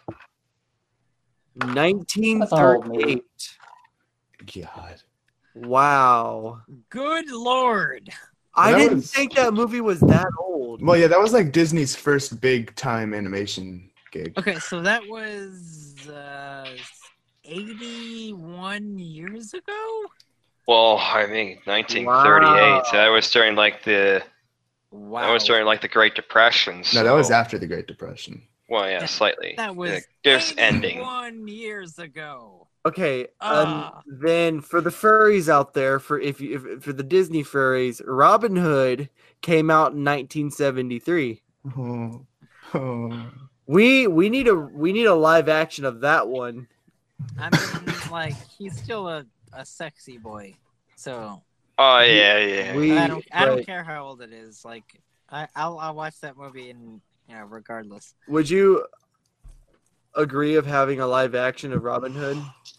nineteen thirty-eight. God. Wow, Good lord! I That didn't was- think that movie was that old. Well, yeah, that was like Disney's first big time animation gig. Okay, so that was uh, eighty-one years ago? Well, I mean, nineteen thirty-eight. Wow. That was during like the Wow. that was during like the Great Depression. No, that was so- after the Great Depression. Well, yeah, Yeah, slightly. That was Yeah, just ending. eighty-one years ago. Okay, Ah. um, then for the furries out there, for if you if, for the Disney furries, Robin Hood came out in nineteen seventy-three. Oh. Oh. We we need a we need a live action of that one. I mean, like, he's still a, a sexy boy. So, Oh yeah, yeah. We- I don't I don't right. care how old it is. Like, I, I'll, I'll watch that movie and, you know, regardless. Would you agree of having a live action of Robin Hood,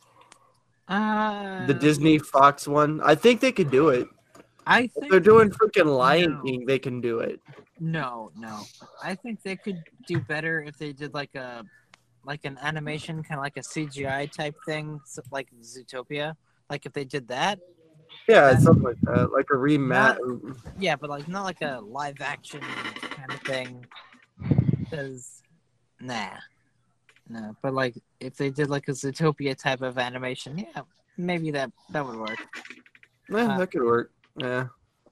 Uh, the Disney Fox one? I think they could do it. I If think they're doing freaking Lion No. King, they can do it. No, no. I think they could do better if they did like a like an animation, kind of like a C G I type thing, so- like Zootopia. Like if they did that, Yeah, That- something like that, like a remat. yeah, but like not like a live action kind of thing. Because nah, no. But like if they did like a Zootopia type of animation, yeah, maybe that that would work. Yeah, Uh, that could work. Yeah,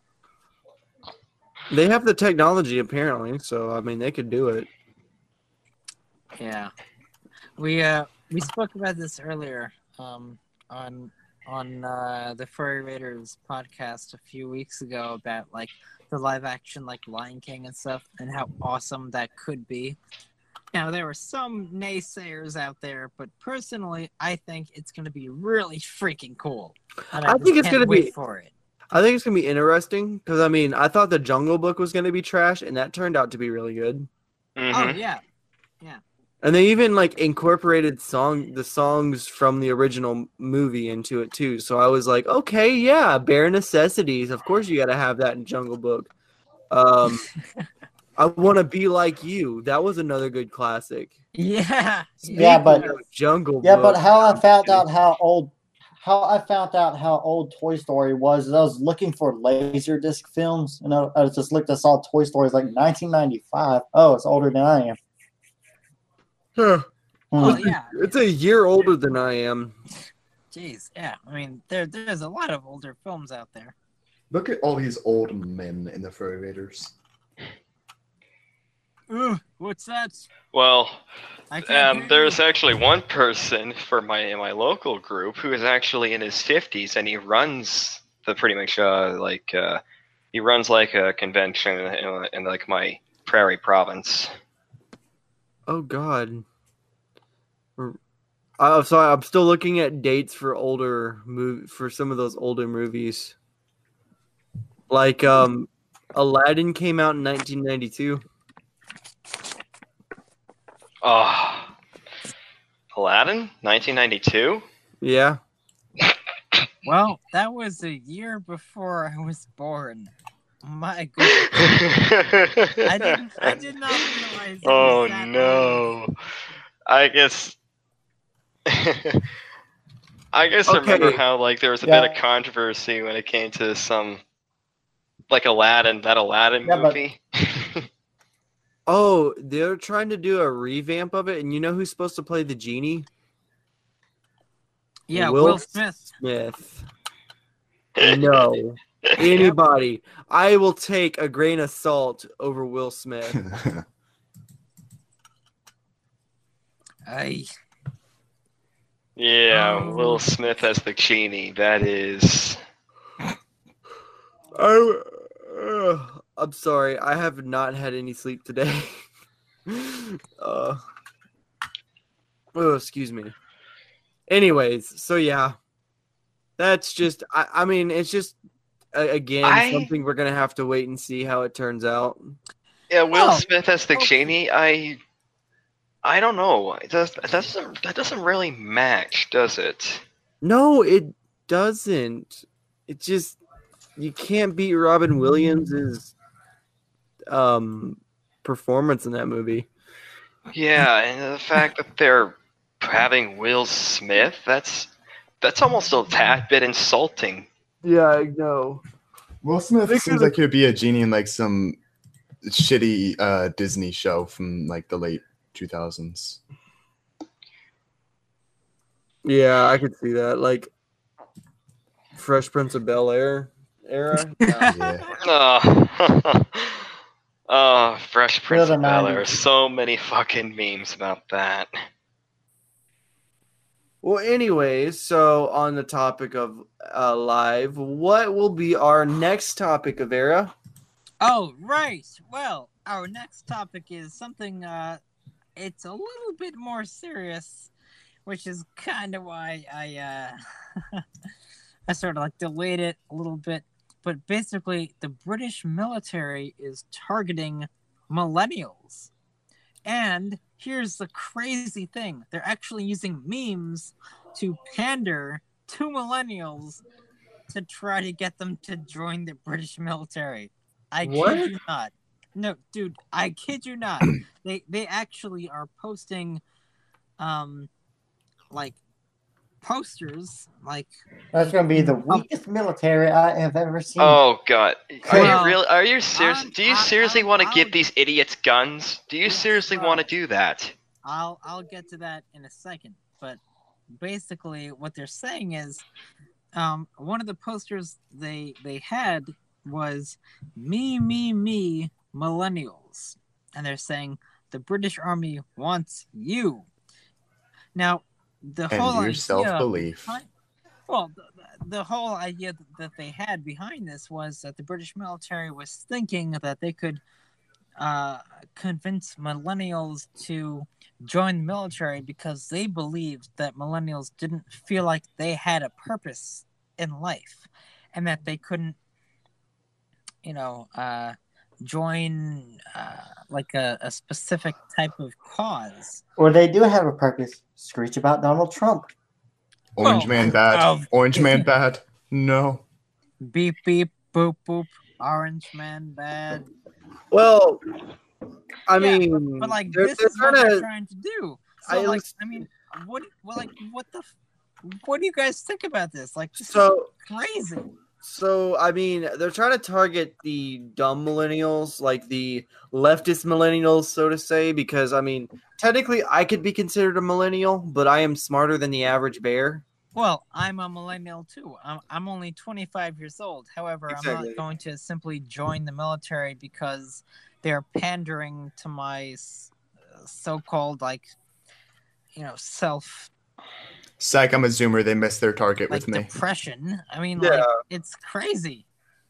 they have the technology apparently, so I mean they could do it. Yeah, we uh we spoke about this earlier um on on uh, the Furry Raiders podcast a few weeks ago about like the live action like Lion King and stuff and how awesome that could be. Now there were some naysayers out there, but personally I think it's gonna be really freaking cool. And I just think it's can't gonna wait be- for it. I think it's gonna be interesting because I mean I thought the Jungle Book was gonna be trash, and that turned out to be really good. Oh Mhm. yeah. And they even like incorporated song the songs from the original movie into it too. So I was like, okay, yeah, bare necessities. Of course you got to have that in Jungle Book. Um, I want to be like you. That was another good classic. Yeah. Yeah, but- Speaking of Jungle Yeah, Book, but how I found out how old, how I found out how old Toy Story was, is I was looking for Laserdisc films, and I, I just looked. I saw Toy Story is like nineteen ninety-five. Oh, it's older than I am. Huh. Oh Hmm. yeah. It's a year older than I am. Jeez. Yeah. I mean, there there's a lot of older films out there. Look at all these old men in the Furry Raiders. Ooh, what's that? Well, I can't um, hear there's you. actually one person for my my local group who is actually in his fifties, and he runs the pretty much uh, like uh, he runs like a convention in, in like my Prairie province. Oh God. I'm sorry. I'm still looking at dates for older move for some of those older movies. Like um, Aladdin came out in nineteen ninety-two. Oh, Aladdin, nineteen ninety-two. Yeah. Well, that was a year before I was born. My goodness. I didn't. I did not realize. it was Oh that old. no! I guess. I guess I remember Okay. how like there was a Yeah. bit of controversy when it came to some like Aladdin, that Aladdin Yeah, but- movie. Oh, they're trying to do a revamp of it, and you know who's supposed to play the genie? Yeah, Will Will, Smith. Smith. No. Anybody. I will take a grain of salt over Will Smith. I Yeah, Um, Will Smith as the genie. That is. I, uh, I'm sorry. I have not had any sleep today. uh, oh, excuse me. Anyways, so yeah, that's just. I, I mean, it's just uh, again I- something we're gonna have to wait and see how it turns out. Yeah, Will Well, Smith as the okay. genie. I. I don't know. It does, that doesn't. That doesn't really match, does it? No, it doesn't. It just you can't beat Robin Williams's um performance in that movie. Yeah, and the fact that they're having Will Smith, that's that's almost a tad bit insulting. Yeah, I know. Will Smith They seems could've- like he would be a genie in like some shitty uh, Disney show from like the late two thousands. Yeah, I could see that. Like Fresh Prince of Bel Air era. Yeah. Yeah. Oh, oh Fresh Prince the of Bel Air. nineties. So many fucking memes about that. Well, anyways, so on the topic of uh, live, what will be our next topic, Avera? Oh, right. Well, our next topic is something, uh, it's a little bit more serious, which is kind of why I, uh, I sort of like delayed it a little bit. But basically, the British military is targeting millennials. And here's the crazy thing. They're actually using memes to pander to millennials to try to get them to join the British military. I What? kid you not. No, dude, I kid you not. they they actually are posting um like posters like That's going to be the weakest military I have ever seen. Oh god, are Well, you really? Are you serious? I'm- Do you I'm- seriously I'm- want to I'll- give these idiots guns? Do you Yes, seriously bro. want to do that? I'll I'll get to that in a second. But basically what they're saying is um one of the posters they they had was me me me millennials, and they're saying the British Army wants you. Now the And whole your idea self-belief. behind- well the, the whole idea that they had behind this was that the British military was thinking that they could uh, convince millennials to join the military because they believed that millennials didn't feel like they had a purpose in life, and that they couldn't, you know, uh, join uh, like a, a specific type of cause. Or they do have a purpose. Screech about Donald Trump. Orange Oh, Man bad. oh. Orange Man bad. No. Beep beep boop boop. Orange man bad. Well, I Yeah, mean, But like they're, this they're is what trying they're to. trying to do. I So like, was- I mean, what? Well, like, what the? f- What do you guys think about this? Like, this So, is crazy. so I mean, they're trying to target the dumb millennials, like the leftist millennials, so to say, because I mean, technically, I could be considered a millennial, but I am smarter than the average bear. Well, I'm a millennial too. I'm, I'm only twenty-five years old. However, I'm Exactly. not going to simply join the military because they're pandering to my s- so-called like, you know, self Psych, I'm a zoomer. They missed their target like with me. depression. I mean, Yeah. like, it's crazy.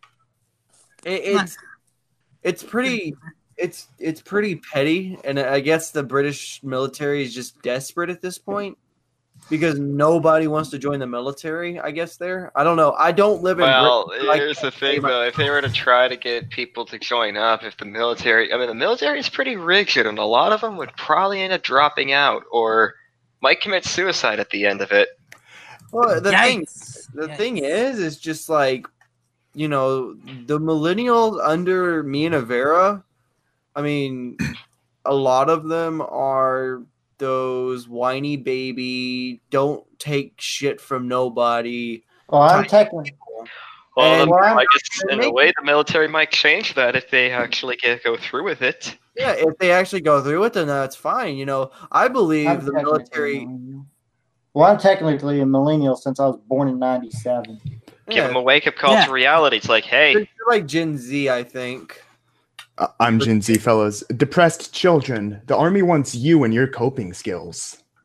It, it's it's pretty it's it's pretty petty, and I guess the British military is just desperate at this point because nobody wants to join the military. I guess there. I don't know. I don't live in. Well, Britain, so I here's the can't say thing much. though. If they were to try to get people to join up, if the military, I mean, the military is pretty rigid, and a lot of them would probably end up dropping out or might commit suicide at the end of it. Well, the thing, Yikes. the Yikes. thing is, is just like, you know, the millennials under me and Avera. I mean, a lot of them are those whiny baby, don't take shit from nobody. Well, I'm Type technically. Well, And the- Well, I'm- I guess in a make- way, the military might change that if they actually get go through with it. Yeah, if they actually go through it, then that's fine. You know, I believe I'm the technically a military. millennial. Well, I'm technically a millennial since I was born in ninety-seven. Give Yeah, them a wake up call Yeah. to reality. It's like, hey, they're like Gen Z, I think. Uh, I'm Gen Z, fellas. Depressed children. The army wants you and your coping skills.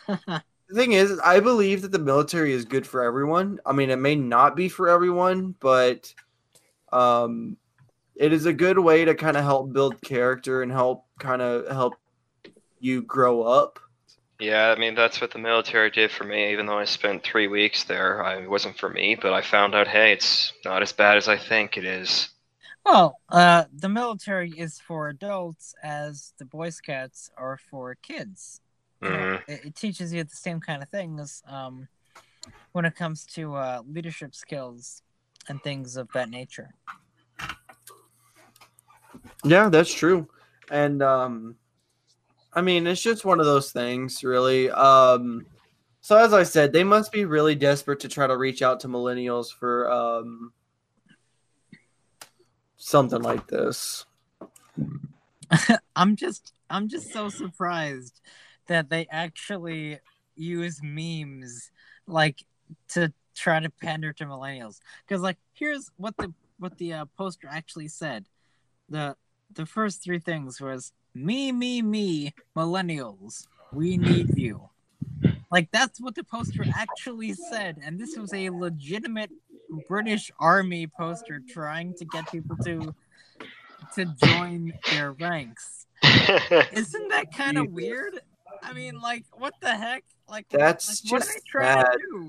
The thing is, I believe that the military is good for everyone. I mean, it may not be for everyone, but um, it is a good way to kind of help build character and help kind of help you grow up. Yeah, I mean, that's what the military did for me. Even though I spent three weeks there, I, it wasn't for me, but I found out, hey, it's not as bad as I think it is. Well, uh, the military is for adults as the Boy Scouts are for kids. You know, Mhm. it, it teaches you the same kind of things um, when it comes to uh, leadership skills and things of that nature. Yeah, that's true. And um, I mean, it's just one of those things, really. Um, so as I said, they must be really desperate to try to reach out to millennials for um, something like this. I'm just, I'm just so surprised that they actually use memes like to try to pander to millennials. Because like, here's what the what the uh, poster actually said. the The first three things was me, me, me, millennials. We need you. Like that's what the poster actually said, and this was a legitimate British Army poster trying to get people to to join their ranks. Isn't that kind of weird? I mean, like, what the heck? Like, That's like, what are just they trying sad. to do?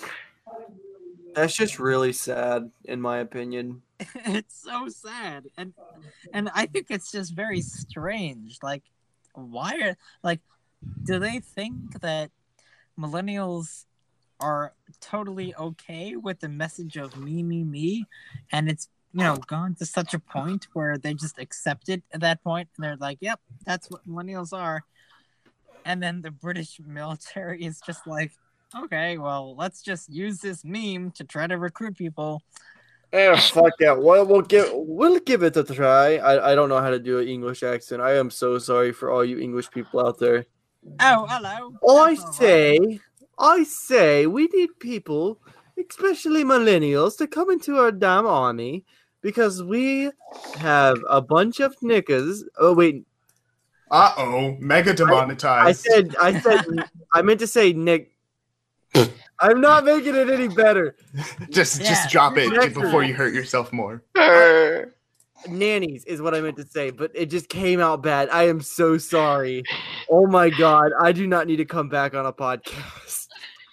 That's just really sad, in my opinion. It's so sad, and and I think it's just very strange. Like, why are like, do they think that millennials are totally okay with the message of me, me, me, and it's you know gone to such a point where they just accept it at that point, and they're like, "Yep, that's what millennials are," and then the British military is just like, "Okay, well, let's just use this meme to try to recruit people." Eh, fuck that. Well, we'll give we'll give it a try. I, I don't know how to do an English accent. I am so sorry for all you English people out there. Oh, hello. I That's all right. say, I say, we need people, especially millennials, to come into our damn army because we have a bunch of knickers. Oh wait, Uh oh, mega I demonetized. said, I said, I meant to say Nick. I'm not making it any better. just Yeah, just drop it Knickers. before you hurt yourself more. Nannies is what I meant to say, but it just came out bad. I am so sorry. Oh my god, I do not need to come back on a podcast.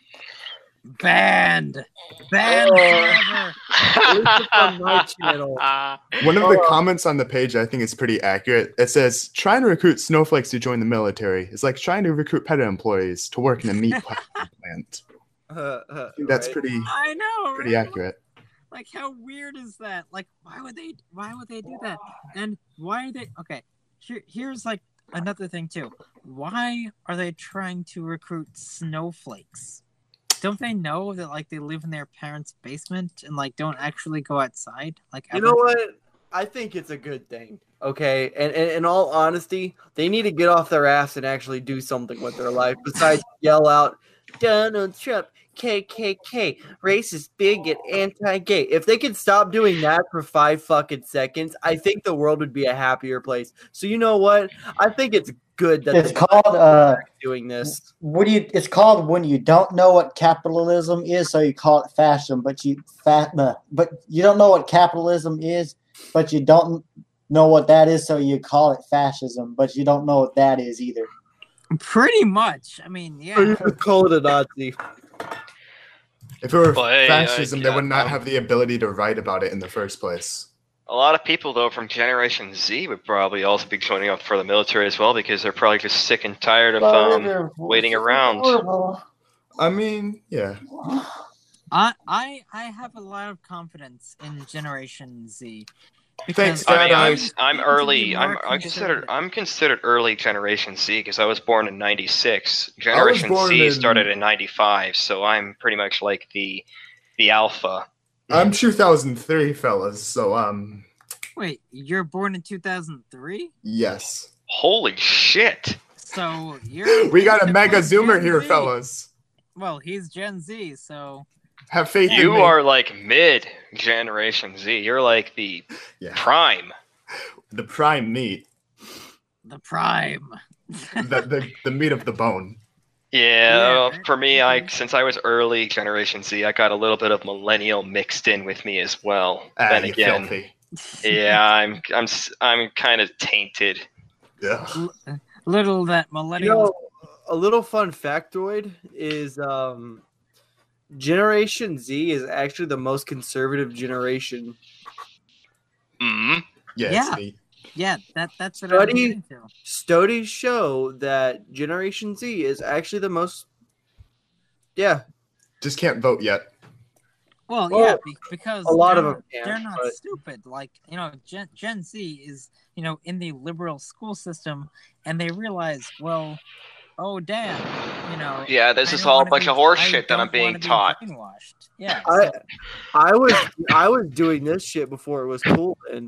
Banned. Banned Oh. forever. This is on my channel. One of the Oh. comments on the page I think is pretty accurate. It says, trying to recruit snowflakes to join the military is like trying to recruit pet employees to work in a meat packing plant. Uh, uh, I think that's right. pretty I know. pretty right? accurate. Like, how weird is that? Like, why would they? Why would they do that? And why are they? Okay, here, here's like another thing too. Why are they trying to recruit snowflakes? Don't they know that like they live in their parents' basement and like don't actually go outside? Like, You ever? know what? I think it's a good thing. Okay, and, and in all honesty, they need to get off their ass and actually do something with their life besides yell out, "Donald Trump, K K K, racist, bigot, anti-gay." If they could stop doing that for five fucking seconds, I think the world would be a happier place. So you know what? I think it's good that It's they're called uh, doing this. what do you? It's called when you don't know what capitalism is, so you call it fashion. But you fat, uh, but you don't know what capitalism is, but you don't know what that is, so you call it fascism. But you don't know what that is either. Pretty much. I mean, Or you yeah. could call it a Nazi. If it were Well, hey, fascism, uh, they yeah, would not um, have the ability to write about it in the first place. A lot of people, though, from Generation Z would probably also be joining up for the military as well because they're probably just sick and tired of um, waiting around. I mean, yeah. I I I have a lot of confidence in Generation Z. Thanks, I mean, Dad, I'm, I- I'm seem to be early. I'm more I considered conservative. I'm considered early Generation Z because I was born in ninety-six. Generation born Z in- started in ninety-five, so I'm pretty much like the the alpha. I'm two thousand three, fellas, so, um, Wait, you're born in two thousand three? yes. Holy shit! So you're We got a mega Gen zoomer here, Z. fellas. Well, he's Gen Z, so Have faith in You me. are like mid Generation Z. You're like the Yeah. prime. The prime meat. the prime. The, the, the meat of the bone. Yeah, Yeah, well, right, for me, I okay. since I was early Generation Z, I got a little bit of millennial mixed in with me as well. Ah, then you again, filthy. yeah, I'm I'm s- I'm kind of tainted. Ugh. L- little that You millennials. know, a little fun factoid is um, Generation Z is actually the most conservative generation. Mm. Yeah, Yeah. it's neat. Yeah, that that's what I was Study- getting to. Studies show that Generation Z is actually the most. Yeah, Just can't vote yet. Well, Well, yeah, be, because a lot they're of not, them can't, they're not but- stupid. Like, you know, Gen, Gen Z is, you know, in the liberal school system, and they realize, well, oh damn, you know. Yeah, this I is don't all a wanna bunch be- of horse I shit that I'm don't being wanna be taught. brainwashed. Yeah. I so- I was I was doing this shit before it was cool, and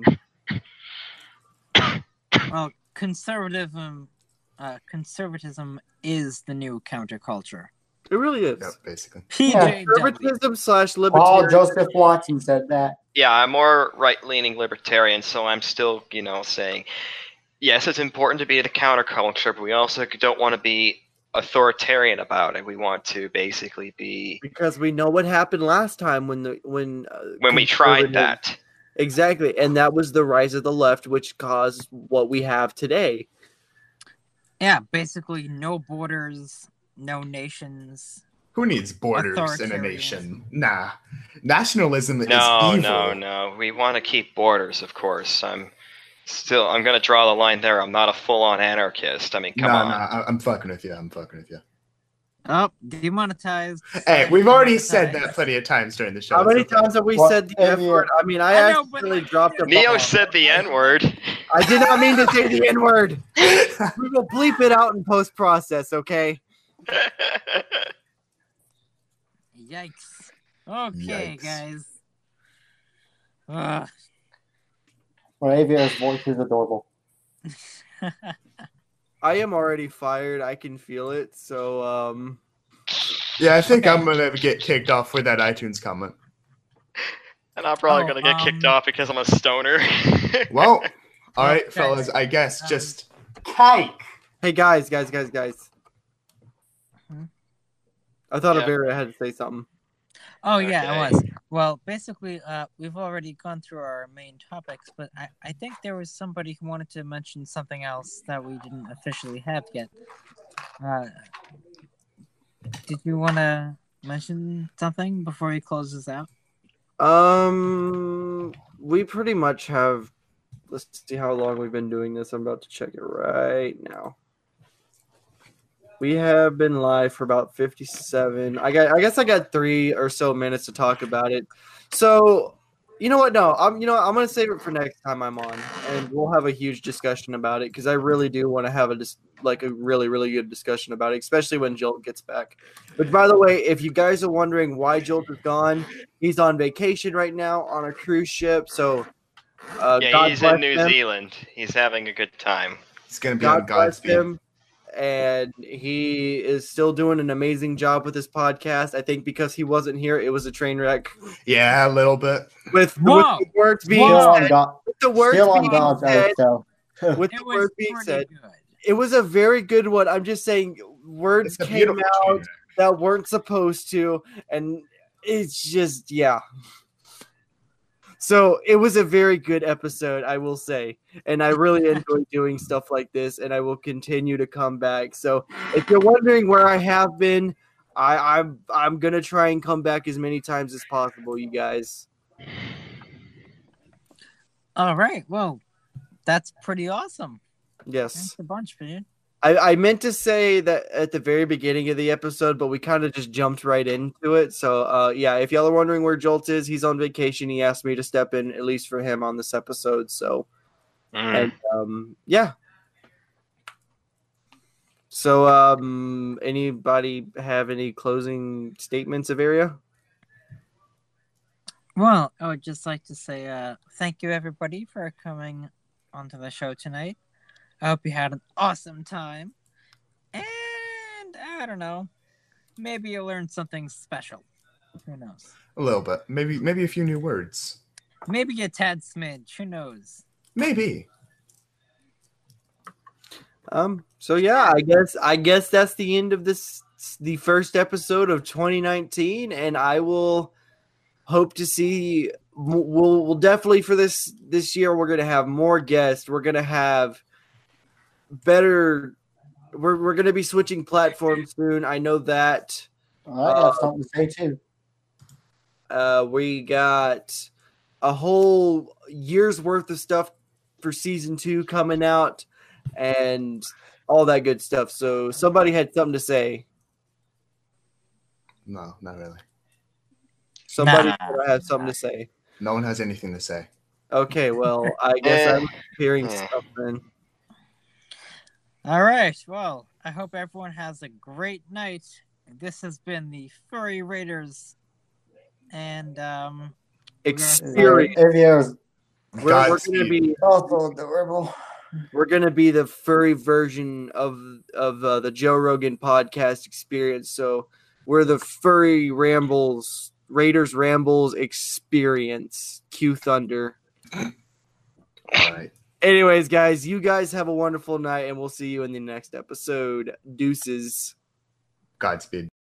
well, conservatism, uh, conservatism is the new counterculture. it really is. Yep, basically. P J W. Conservatism slash Paul libertarian. Joseph Watson said that. Yeah, I'm more right-leaning libertarian, so I'm still, you know, saying yes, it's important to be the counterculture, but we also don't want to be authoritarian about it. We want to basically be Because we know what happened last time when the when uh, when we tried conservative- that. exactly, and that was the rise of the left, which caused what we have today. Yeah, basically no borders, no nations. Who needs borders in a Authoritarian. nation? Nah. Nationalism is No, evil. no, no. We want to keep borders, of course. I'm still. I'm going to draw the line there. I'm not a full-on anarchist. I mean, come Nah, on. nah, I- I'm fucking with you. I'm fucking with you. Oh, demonetized. Hey, we've already said Demonetized. that plenty of times during the show. How It's many okay. times have we Well, said the hey, F word? I mean, I, I know, but accidentally like, dropped a Neo bomb. said the N-word. I did not mean to say the N word. We will bleep it out in post process, okay? Yikes. Okay, Yikes. guys. Ugh. Well, Avia's voice is adorable. I am already fired. I can feel it. So, um, Yeah, I think Okay. I'm gonna get kicked off with that iTunes comment. And I'm probably Oh, going to get kicked um, off because I'm a stoner. Well, all right, Okay. fellas. I guess Um, just Kike. hey guys, guys, guys, guys. Hmm? I thought Yeah. Averia had to say something. Oh yeah, Okay. it was. Well, basically, uh, we've already gone through our main topics, but I, I think there was somebody who wanted to mention something else that we didn't officially have yet. Uh, did you want to mention something before he closes out? Um, we pretty much have. Let's see how long we've been doing this. I'm about to check it right now. We have been live for about fifty-seven. I got. I guess I got three or so minutes to talk about it. So, you know what? No, I'm. You know, what? I'm gonna save it for next time I'm on, and we'll have a huge discussion about it because I really do want to have a dis- like a really really good discussion about it, especially when Jolt gets back. But by the way, if you guys are wondering why Jolt is gone, he's on vacation right now on a cruise ship. So, uh, yeah, God he's bless in New him. Zealand. He's having a good time. it's gonna be God on bless Godspeed. him. And he is still doing an amazing job with his podcast. I think because he wasn't here, it was a train wreck. Yeah, a little bit. With, Whoa. with the words being Still on, said, God, with the words still on being God's said, earth, though. with It the was words being pretty said, good. it was a very good one. I'm just saying words It's a came beautiful out train wreck. that weren't supposed to, and it's just yeah. So it was a very good episode, I will say, and I really enjoy doing stuff like this, and I will continue to come back. So if you're wondering where I have been, I, I'm I'm gonna try and come back as many times as possible, you guys. All right. Well, that's pretty awesome. Yes. Thanks a bunch, dude. I, I meant to say that at the very beginning of the episode, but we kind of just jumped right into it. So, uh, yeah, if y'all are wondering where Jolt is, he's on vacation. He asked me to step in, at least for him, on this episode. So, Mm. and um, yeah. So, um, anybody have any closing statements of area? Well, I would just like to say uh, thank you, everybody, for coming onto the show tonight. I hope you had an awesome time. And I don't know, maybe you learned something special. Who knows? A little bit. Maybe maybe a few new words. Maybe a tad smidge. Who knows? Maybe. Um. So yeah, I guess I guess that's the end of this the first episode of twenty nineteen, and I will hope to see. We'll, we'll definitely for this this year. We're gonna have more guests. We're gonna have better. We're we're gonna be switching platforms soon. I know that. I got Uh, something to say too. Uh, we got a whole year's worth of stuff for season two coming out, and all that good stuff. So somebody had something to say. No, not really. Somebody Nah. have something to say. No one has anything to say. Okay, well, I guess Eh. I'm hearing Eh. stuff then. All right. Well, I hope everyone has a great night. This has been the Furry Raiders, and um, Experience. If you're We're, we're gonna Godspeed. be also adorable. we're gonna be the furry version of of uh, the Joe Rogan podcast experience. So we're the Furry Rambles Raiders Rambles experience. Q Thunder. All right. Anyways, guys, you guys have a wonderful night, and we'll see you in the next episode. Deuces. Godspeed.